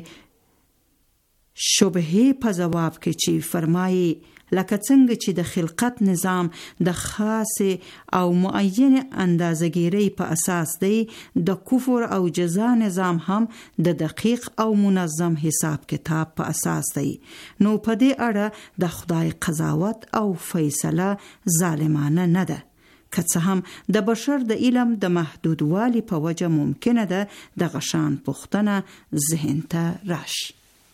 شبهه په جواب کې چې فرمایي لکه څنګه چې د خلقت نظام د خاص او معین اندازګيري په اساس دی، د کفر او جزا نظام هم د دقیق او منظم حساب کتاب په اساس دی. نو په دې اړه د خدای قضاوت او فیصله ظالمانه نه ده، که څه هم د بشر د علم د محدودوالي په وجه ممکنه ده د غشان پوښتنه ذهن ته راشي.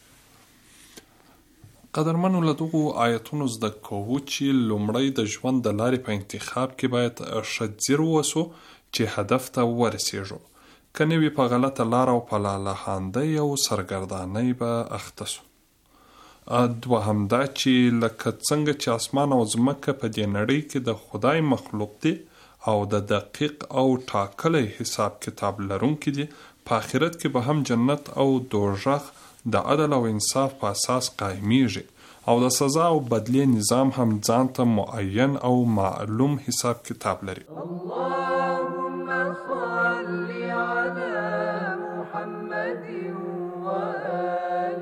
قدرمنو، له دغو آیتونو زده کوو چې لومړی د ژوند د لارې په انتخاب کې باید ښه ځیر ووسو چې هدف ته ورسیږو، که نه وي په غلطه لاره او په لالهاندۍ او سرګردانۍ به اخته سو. دوهم دا چې لکه څنګه چې اسمان او ځمکه په دې نړۍ کې د خدای مخلوق دي او د دقیق او ټاکلی حساب کتاب لرونکي دي، په آخرت کې به هم جنت او دوزخ د عدل او انصاف په اساس قائمیږي او د سزا او بدلی نظام هم ځان ته معین او معلوم حساب کتاب لري. اللهم صل على محمد وآل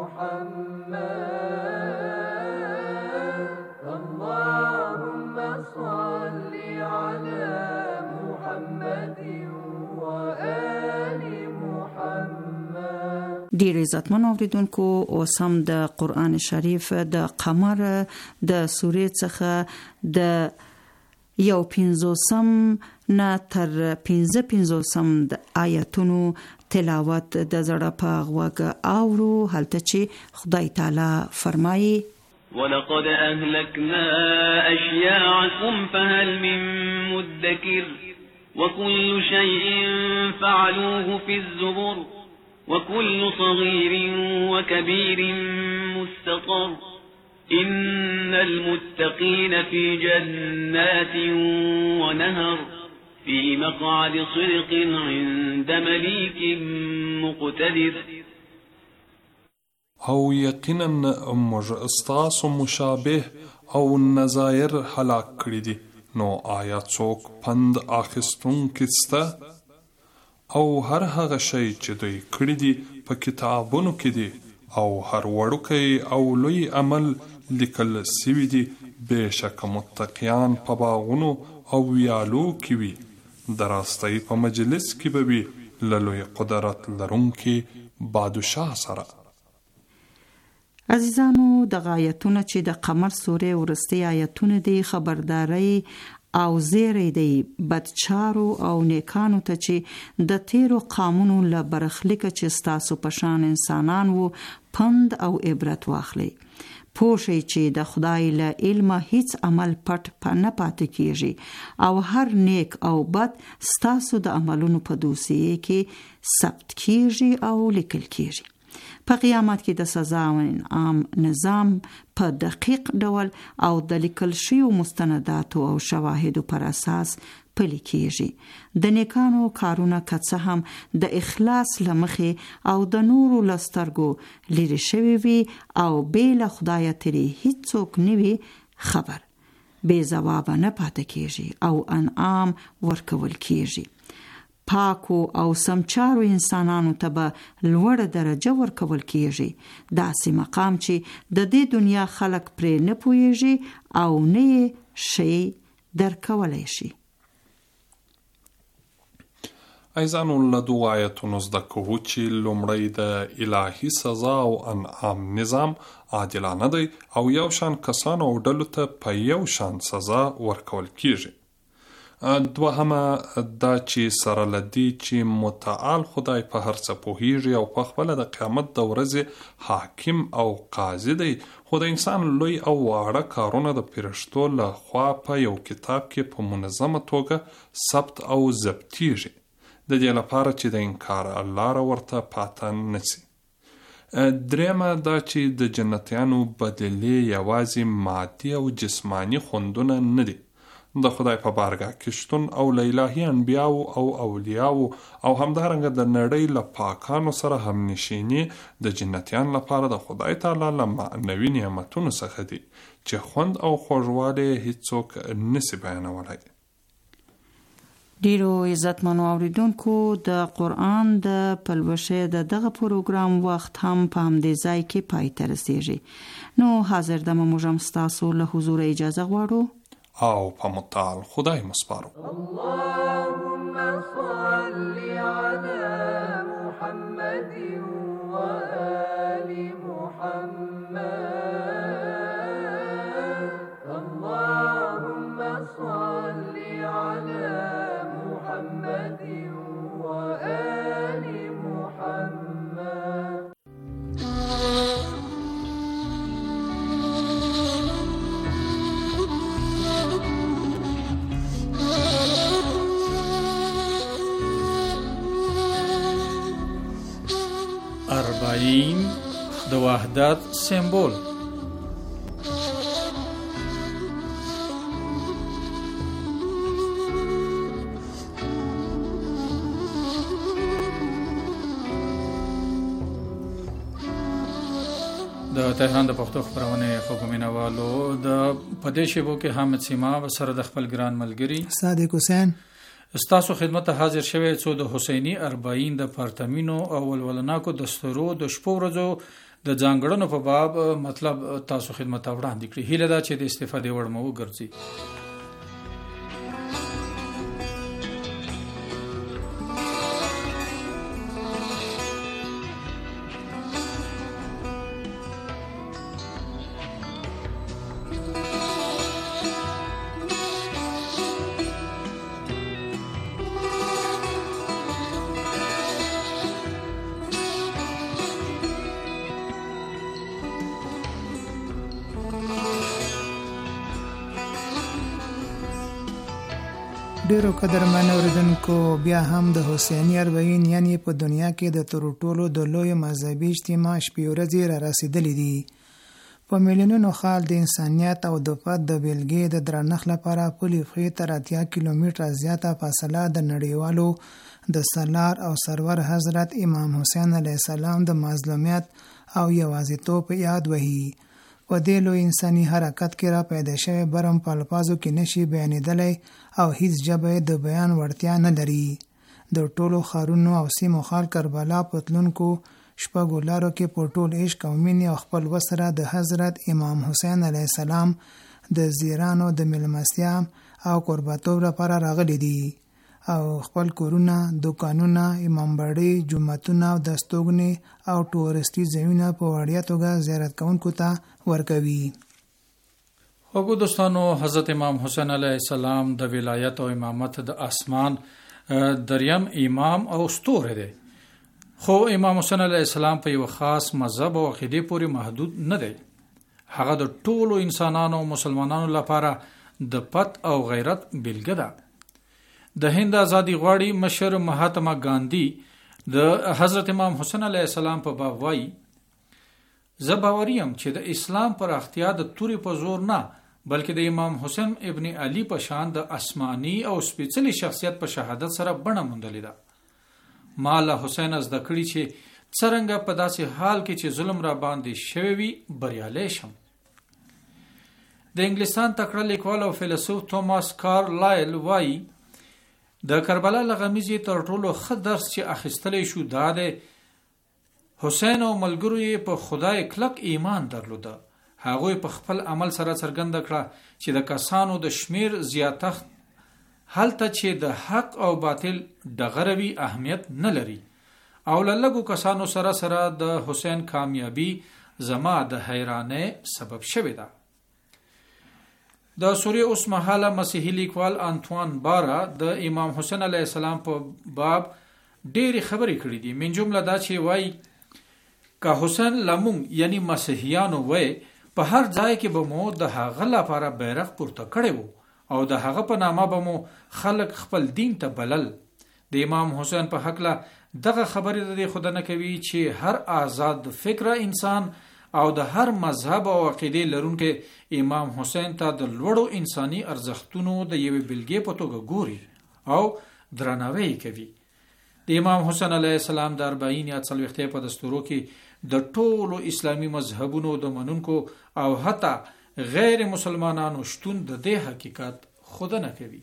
محمد. اللهم ډیر عزتمن اوریدونکو، اوس هم د قرآن شریف د قمر د سورې څخه د 150 نه تر 55 د آیاتونو تلاوت د زړه په غوږ اورو، هلته چې خدای تعالی فرمایي: ولقد أهلكنا أشياعكم فهل من مدكر وكل شيء فعلوه في الزبر وكل صغير وكبير مستطر إن المتقين في جنات ونهر في مقعد صدق عند مليك مقتدر. او یقینا موږ استاسو مشابه او نظایر هلاک کړی دي، نو آیا څوک پند اخیستونکي شته؟ او هر هغه شی چې دوی کړی دي په کتابونو کې دي، او هر وړوکی او لوی عمل لیکل سوي دي. بېشکه متقیان په باغونو او ویالو کې وي، د راستۍ په مجلس کې به وي له لوی قدرت لرونکي بادشاه سره. عزیزانو، دغه آیتونه چې د قمر سورې وروستي آیتونه دي، خبرداري او زیری دی بدچارو او نیکانو ته چې د تیرو قامونو له برخلیکه چې ستاسو پشان انسانان وو پند او عبرت واخلي. پوښی چې د خدای له علمه هیڅ عمل پټ نه پاتې کیږي، او هر نیک او بد ستاسو د عملونو په دوسیه کې ثبت کیږي او لیکل کیږي. په قیامت کې د سزا او انعام نظام په دقیق ډول او د لیکل شویو مستنداتو او شواهدو پر اساس پلي کیږي. د نیکانو کارونه که څه هم د اخلاص له مخې او د نورو له سترګو لرې شوي وي او بې له خدایه ترې هیڅوک نه وي خبر، بې ځوابه نه پاتې کیږي او انعام ورکول کیږي. پاکو او سمچارو انسانانو ته به لوړه درجه ورکول کیږي، داسې مقام چې د دې دنیا خلق پرې نه پوهیږي او نه یې شي درکولی شي. عزیزانو، له دغو آیتونو زده کوو چې لومړی د الهي سزا او انعام نظام عادلانه دی او یو شان کسانو او ډلو ته په یو شان سزا ورکول کیږي. دوهمه دا چې سره لدی چې متعال خدای په هر څه پوهیږي او په خپل د قیامت د ورځې حاکم او قاضي دی، خو د انسان لوی او واړه کارونه د فرشتو له خوا په یو کتاب کې په منظمه توګه ثبت او ضبطیږي، د دې لپاره چې د انکار لاره ورته پاته نشي. درېمه دا چې د جنتیانو بدلې یوازې مادي او جسمانی خوندونه نه دي، د خدای په بارګاه کې شتون او له الهي انبیاو او اولیاو او همدارنګه د نړۍ له پاکانو سره هم نشیني د جنتیان لپاره د خدای تعالی له معنوي نعمتونو څخه دي چې خوند او خوږوالی هیڅوک نسی بیانولی. ډیرو عزتمنو اوریدونکو، د قرآن د پلوشه د دغه پروګرام وخت هم په همدې ځای کې پای ته رسیږي. نو حاضر دمه موږ هم ستاسو له حضور اجازه غواړو او په متعال خدای مسپارو. اللهم صل على محمد وآل محمد. اللهم صل على محمد وآل محمد. اربعین د وحدت سمبول. د تهران د پښتو خبرونه خوګمینوالو د پدې شیبو کې حامد سیما سره د خپل ګران ملګری صادق حسین استاسو خدمت ته حاضر شوی څو د حسینی 40 د پارتمینو او ولولناکو دستورو د شپو ورځو د ځانګړنو په باب مطلب تاسو خدمت ته وړاندې کړی. هیله ده چې د استفادې وړ مو وګرځي. ډیرو قدرمن اوریدونکو، بیا هم د حسینی اربعین یعنی په دنیا کې د تر ټولو د لوی مذهبي اجتماع شپې ورځې را رسیدلې دي. په میلیونونو خال د انسانیت او د پد د بیلګې د درنښت لپاره پلي پښې تر 80 کیلومتره زیاته فاصله د نړیوالو د سالار او سرور حضرت امام حسین علیه السلام د مظلومیت او یوازیتوب په یاد وهي. په دې لوی انساني حرکت کې را پیدا شوی برم په الفاظو کې نشي بیانېدلی او هیڅ ژبه د بیان وړتیا نه لري. د ټولو ښارونو او سیمو خال کربلا په تلونکو شپږو لارو کې په ټول عشق او مینې او خپل وسره د حضرت امام حسین علیه السلام د زیرانو د میلمستیا او قربتوب لپاره راغلي دي او خپل کورونه، دکانونه، امامباړې، جوماتونه او د استوګنې او ټورسټي ځایونه په وړیا توګه زیارت کوونکو ته ورکوي. خوږو دوستانو، حضرت امام حسین علیه السلام د ولایت او امامت د اسمان دریم امام او ستوره دی. خو امام حسین علیه السلام په یو خاص مذهب او عقیده پورې محدود نه دی. هغه د ټولو انسانانو او مسلمانانو لپاره د پت او غیرت بیلګه ده. د هند ازادي غواړي مشر مهاتما ګاندھی د حضرت امام حسین علیه السلام په باب وایي: زه باوریم چې د اسلام پر اختیا د توري په زور نه، بلکې د امام حسین ابن علی په شان د آسمانی او سپېڅلي شخصیت په شهادت سره بڼه موندلې ده. ما له حسین زده کړي چې څرنګه په داسې حال کې چې ظلم را باندې شوی وي بریالی شم. د انګلستان تکړه لیکوال او فیلسوف توماس کارلایل وایي: د کربلا له غمیزې تر ټولو ښه درس چې اخیستلی شو دا دی حسین او ملګرو یې په خدای کلک ایمان درلوده. هغوی په خپل عمل سره څرګنده کړه چې د کسانو د شمیر زیاتښت هلته چې د حق او باطل ډغروي اهمیت نه لري او له لږو کسانو سره سره د حسین کامیابی زما د حیرانۍ سبب شوې ده. د سوریه اوس مهاله مسیحي لیکوال انتوان بارا د امام حسین علیه السلام په باب ډېرې خبرې کړې دي. من جمله دا چې وایي: که حسین لمون یعنی مسیحیانو وای په هر ځای کې به مو د هغه لپاره بیرغ پورته کړی وو او د هغه په نامه به مو خلک خپل دین ته بلل. د امام حسین په حق له دغه خبرې د خود نه کوي چې هر آزاد فکر انسان او د هر مذهب او عقیده لرونکي امام حسین ته د لوړو انساني ارزښتونو د یوې بلګې په توګه ګوري او درناوی کوي. د امام حسین علیه السلام د 40 یا 40 په دستورو کې د ټولو اسلامی مذهبونو د منونکو او حتی غیر مسلمانانو شتون د دې حقیقت خود نه کوي.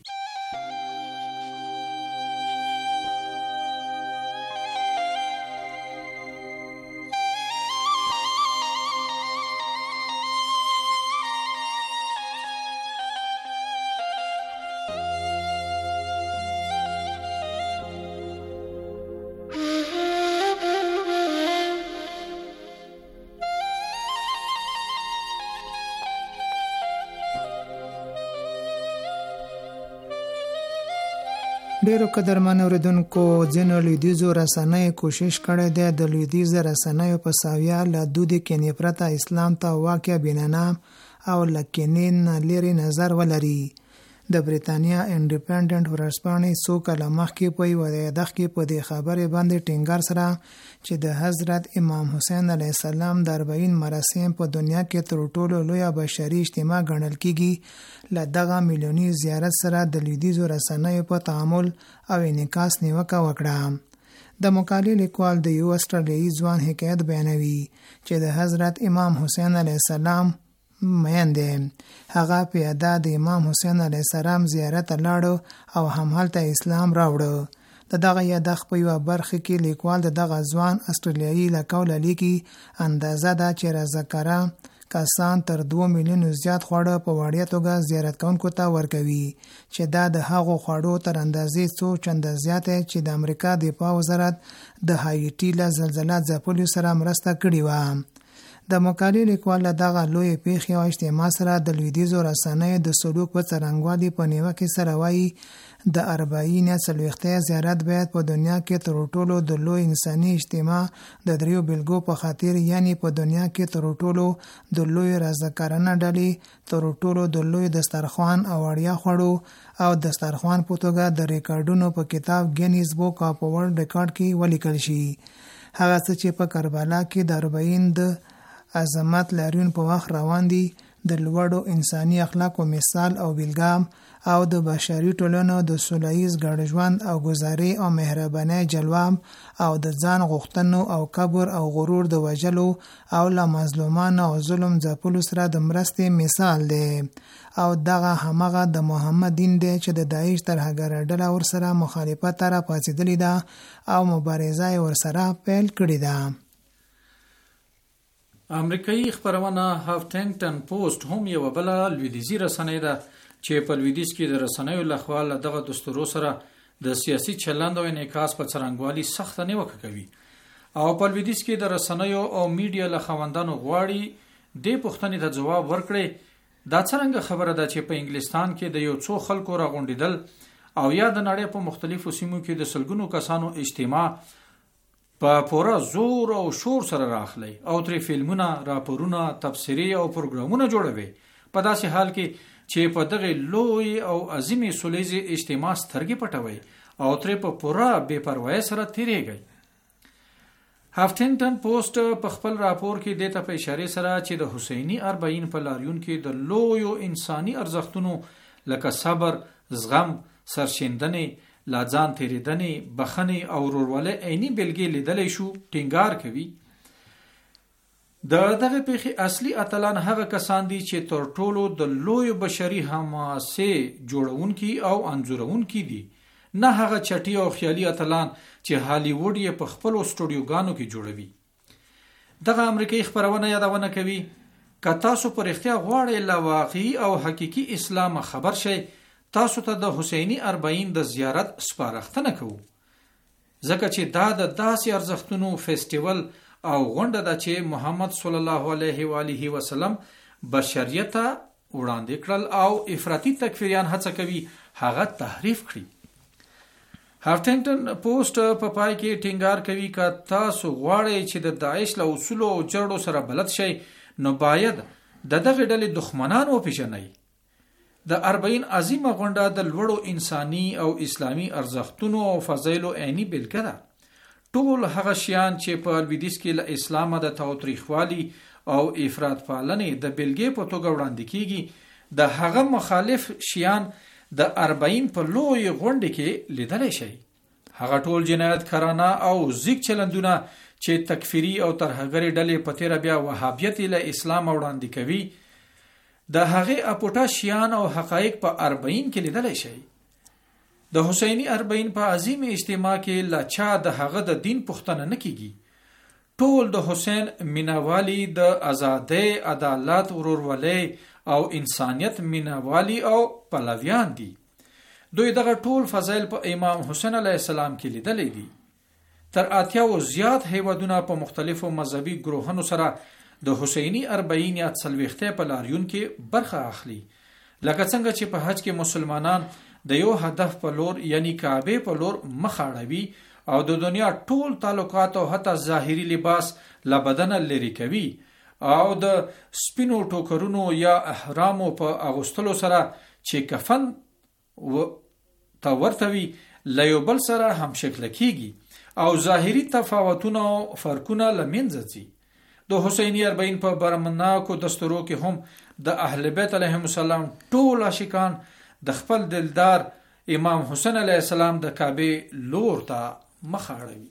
ډیرو قدرمن اوریدونکو، ځینو لویدیځو رسنیو کوشش کړی دی د لویدیځ رسنیو په ساویه له دود کینې پرته اسلام ته واقع بینانه او له کینې نه لرې نظر ولري. د بریتانیا انډیپندنت ورځپاڼې څو کاله مخکې په یوه یادښت کې په دې خبرې باندې ټینګار سره چې د حضرت امام حسین علیه السلام د 40 مراسم په دنیا کې تر ټولو لویه بشري اجتماع ګڼل کیږي، له دغه میلیوني زیارت سره د لویدیځو رسنیو په تعامل او انعکاس نیوکه وکړه. د مقالې لیکوال د یو استرالیایي ځوان حکایت بیانوي چې د حضرت امام حسین علیه السلام میندې هغه پیاده د امام حسین علیه السلام زیارت لاړو او همالته اسلام راوړو. د دغه یادښت په یوه برخه کې لیکوال د دغه ځوان استرالیایي له قوله لیکي: اندازه ده چې رضاکاره کسان تر 2 میلیونو زیات خواړه په وړیا توګه زیارت کوونکو ته ورکوي چې دا د هغو خواړو تر اندازې څو چنده زیات چې د امریکا دفاع وزارت د هایټي له زلزله ځپلو سره مرسته کړې وه. د مقالې لیکوال له دغه لوی پیښې او اجتماع سره د لویدیځو رسنیو د سلوک په څرنګوالي په نیوکې سره وایي: د 40 یا 40 زیارت باید په دنیا کې تر ټولو د لوی انساني اجتماع د دریو بلګو په خاطر، یعنی په دنیا کې تر ټولو د لوی رضاکارانه ډلې، تر ټولو د لوی دسترخوان او وړیا خوړو او دسترخوان په توګه د ریکارډونو په کتاب ګینیز بوک اف ورلد ریکارډ کې ولیکل شي. هغه څه چې په کربلا کې د 40 د عظمت لاریون په وخت روان دي، د لوړو انساني اخلاقو مثال او بیلګام او د بشري ټولنو د سولهییز ګډ ژوند او گزاري او مهرباني جلوام او د ځان غوښتنو او کبر او غرور د وجلو او لا مظلومانو او ظلم ځپلو سره د مرستې مثال دی. او دغه همغه د محمد دین دی چې د داعش ترهګر ډله ورسره مخالفت را پاتېدلې ده او مبارزه ورسره پیل کړې ده. امریکایي خبرونه هافټنګټن پوسټ هم یو بل لویدیزي رسنۍ ده چې په لویدیځ کې د رسنیو لخوا له دغه دستورو سره د سیاسي چلند او انعکاس په څرنګوالي سخت نیوکه کوي او په لویدیځ کې د رسنیو او میډیا له خوندانو غواړي د پوښتنې ته جواب ورکړي دا څنګه خبره ده چې په انګلستان کې د یو څو خلکو راغونډیدل او یا د نړۍ په مختلفو سیمو کې د سلګونو کسانو اجتماع په پورا زور او شور سره راخلی او ترې فلمونه، راپورونه، تبصرې او پروګرامونه جوړوي په داسې حال کې چې په دغه لوی او عظیمه سولهییزه اجتماع سترګې پټوي او ترې په پورا بے پروايي سره تیریږي. هافټنګټن پوسټ په خپل راپور کې د ته په اشاره سره چې د حسینی 40 په لاریون کې د لوی انساني ارزښتونو لکه صبر، زغم، سرشیندنې، لاځان تیریدنې، بخنې او ورورولۍ عیني بلګې لیدلې شو ټینګار کوي. دغه پیښې اصلي اتلان هغه کسان دي چې تر ټولو د لوی بشري حماسې جوړونکي او انځورونکي دي، نه هغه چټي او خیالي اتلان چې هالیوډ یې په خپل استودیوګانو کې جوړوي. دغه امریکایي خبرونه یادونه کوي که تاسو پر اختیار غواړئ له واقعي او حقيقي اسلام خبر شئ، تاسو ته د حسینی 40 د زیارت سپارښتنه کوو، ځکه چې دا د داسې ارزښتونو فیسټیوال او غونډه ده چې محمد صلی الله علیه و آله وسلم بشریت ته وړاندې کړل او افراطي تکفیریان هڅه کوي هغه تحریف کړي. هافټنګټن پوسټ په پای کې ټینګار کوي که تاسو غواړئ چې د داعش له اصولو او جړو سره بلد شئ نو باید د دغه ډلې دښمنان وپیژنئ. د 40 عظیمه غونډه د لوړو انساني او اسلامي ارزښتونو او فضایلو عیني بلګه ده. ټول هغه شیان چې په لویدیځ کې له اسلامه د تاوتریخوالي او افراط پالنې د بلګې په توګه وړاندې کیږي، د هغه مخالف شیان د 40 په لوی غونډه کې لیدل شي. هغه ټول جنایتکارانه او زیږ چلندونه چې تکفیری او ترهګری ډلې په تیر بیا وهابیت له اسلام وړاندې کوي، د هغه اپوټا شیان او حقایق په 40 کې لیدل شي. د حسینی 40 په عظیم اجتماع کې لا چا د هغه د دین پوښتنه نه کیږي. ټول د حسین میناوالی د ازادۍ، عدالت، ورورولۍ او انسانیت میناوالی او پلویان دي. دوی دغه ټول فضایل په امام حسین علیه السلام کې لیدلې دي. تر 80 زیات هیوادونه په مختلفو مذهبي ګروهونو سره د حسینی 40 یا 40 په لاریون کې برخه اخلي، لکه څنګه چې په حج کې مسلمانان د یو هدف په لور یعنی کعبه په لور مخ اړوي او د دنیا ټول تعلقات او حتی ظاهري لباس له بدن لري کوي او د سپینو ټوکرونو یا احرامو په اغوستلو سره چې کفن ته ورتوي له یو بل سره هم شکل کیږي او ظاهري تفاوتونه او فرقونه لمنځه ځي. د حسینی 40 په برمناکو دستورو کې هم د اهل بیت علیهم السلام ټول عاشقان د خپل دلدار امام حسین علیه السلام د کعبه لور ته مخ اړوي.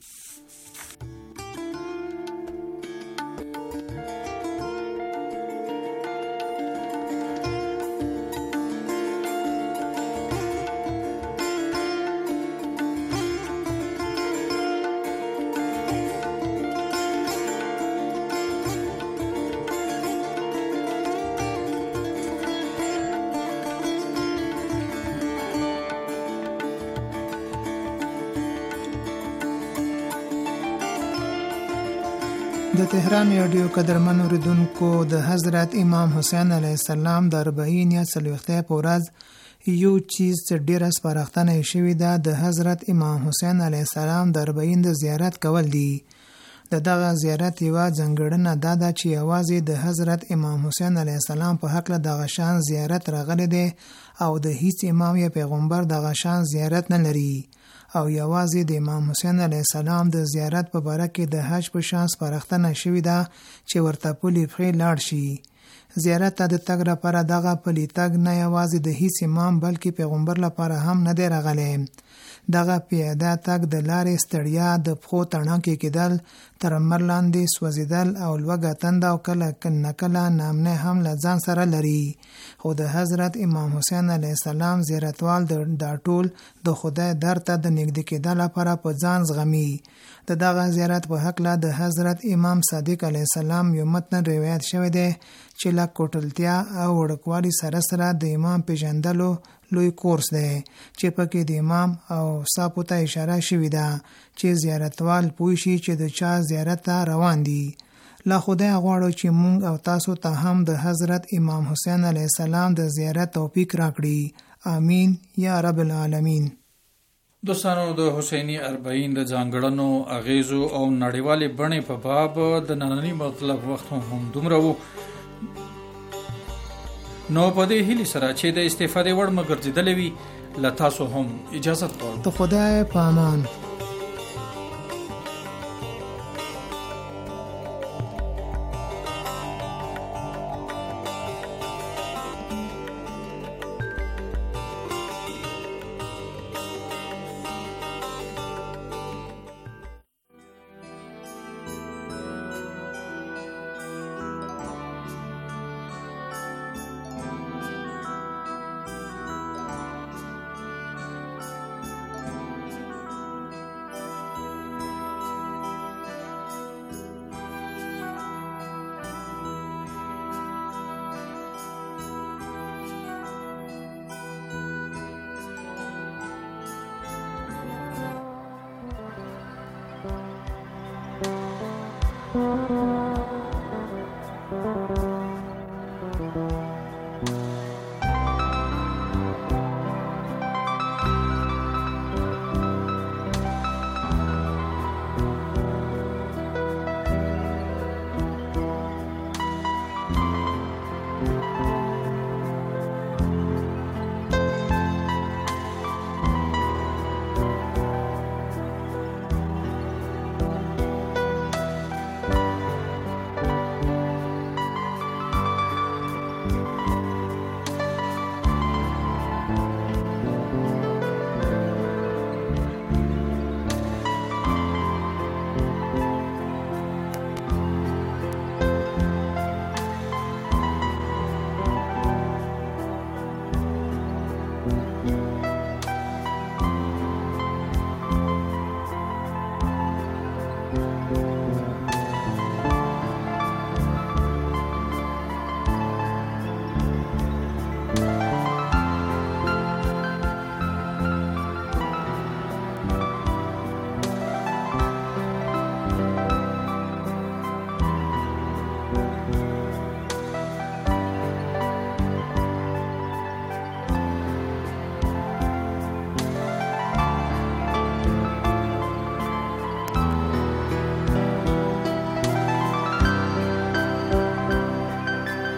د تهران رادیو قدرمن اوریدونکو، د حضرت امام حسین علیه السلام د 40 یا 40 په ورځ یو چیز چې ډیره سپارښتنه شوې ده د حضرت امام حسین علیه السلام د 40 د زیارت کول دي. د دغه زیارت یوه ځانګړنه دا ده چې یوازې د حضرت امام حسین علیه السلام په هکله دغه شان زیارت راغلی دی او د هیڅ امام یا پیغمبر دغه شان زیارت نه لري او یوازې د امام حسین علیه السلام د زیارت په باره کې د حج په شان سپارښتنه شوې ده چې ورته پلي پښې لاړ شي. زیارت ته د تګ لپاره دغه پلي تګ نه یوازې د هیڅ امام بلکې پیغمبر لپاره هم نه دی راغلی. دغه پیاده تګ د لارې ستړیا، د پښو تڼاکې کېدل، تر لمر لاندې سوځېدل او لوږه تنده او کله نه کله نامنه هم له ځان سره لري. خو د حضرت امام حسین علیه السلام زیارتوال دا ټول د خدای در ته د نږدې کېدو لپاره په ځان زغمي. د دغه زیارت په هکله د حضرت امام صادق علیه السلام یو متن روایت شوی دی چې له کوټلتیا او وړوکوالي سره سره د امام پیژندلو لوی کورس دی چې پکې د امام او صاحب ته اشاره شوې ده چې زیارتوال پوه شي چې د چا زیارت ته روان دي. لا خدای غواړو چې مونږ او تاسو ته هم د حضرت امام حسین علیه السلام د زیارت توفیق راکړي. آمین یا رب العالمین. دوستانو، د حسینی 40 د ځانګړنو اغیزو او نړیوالې بڼې په باب د نننی مطلب وخت هم دومره وو. نو په دې هیلې سره چې د استفادې وړ مګرځېدلې وي، له تاسو هم اجازه غواړم. ته خدای په امان.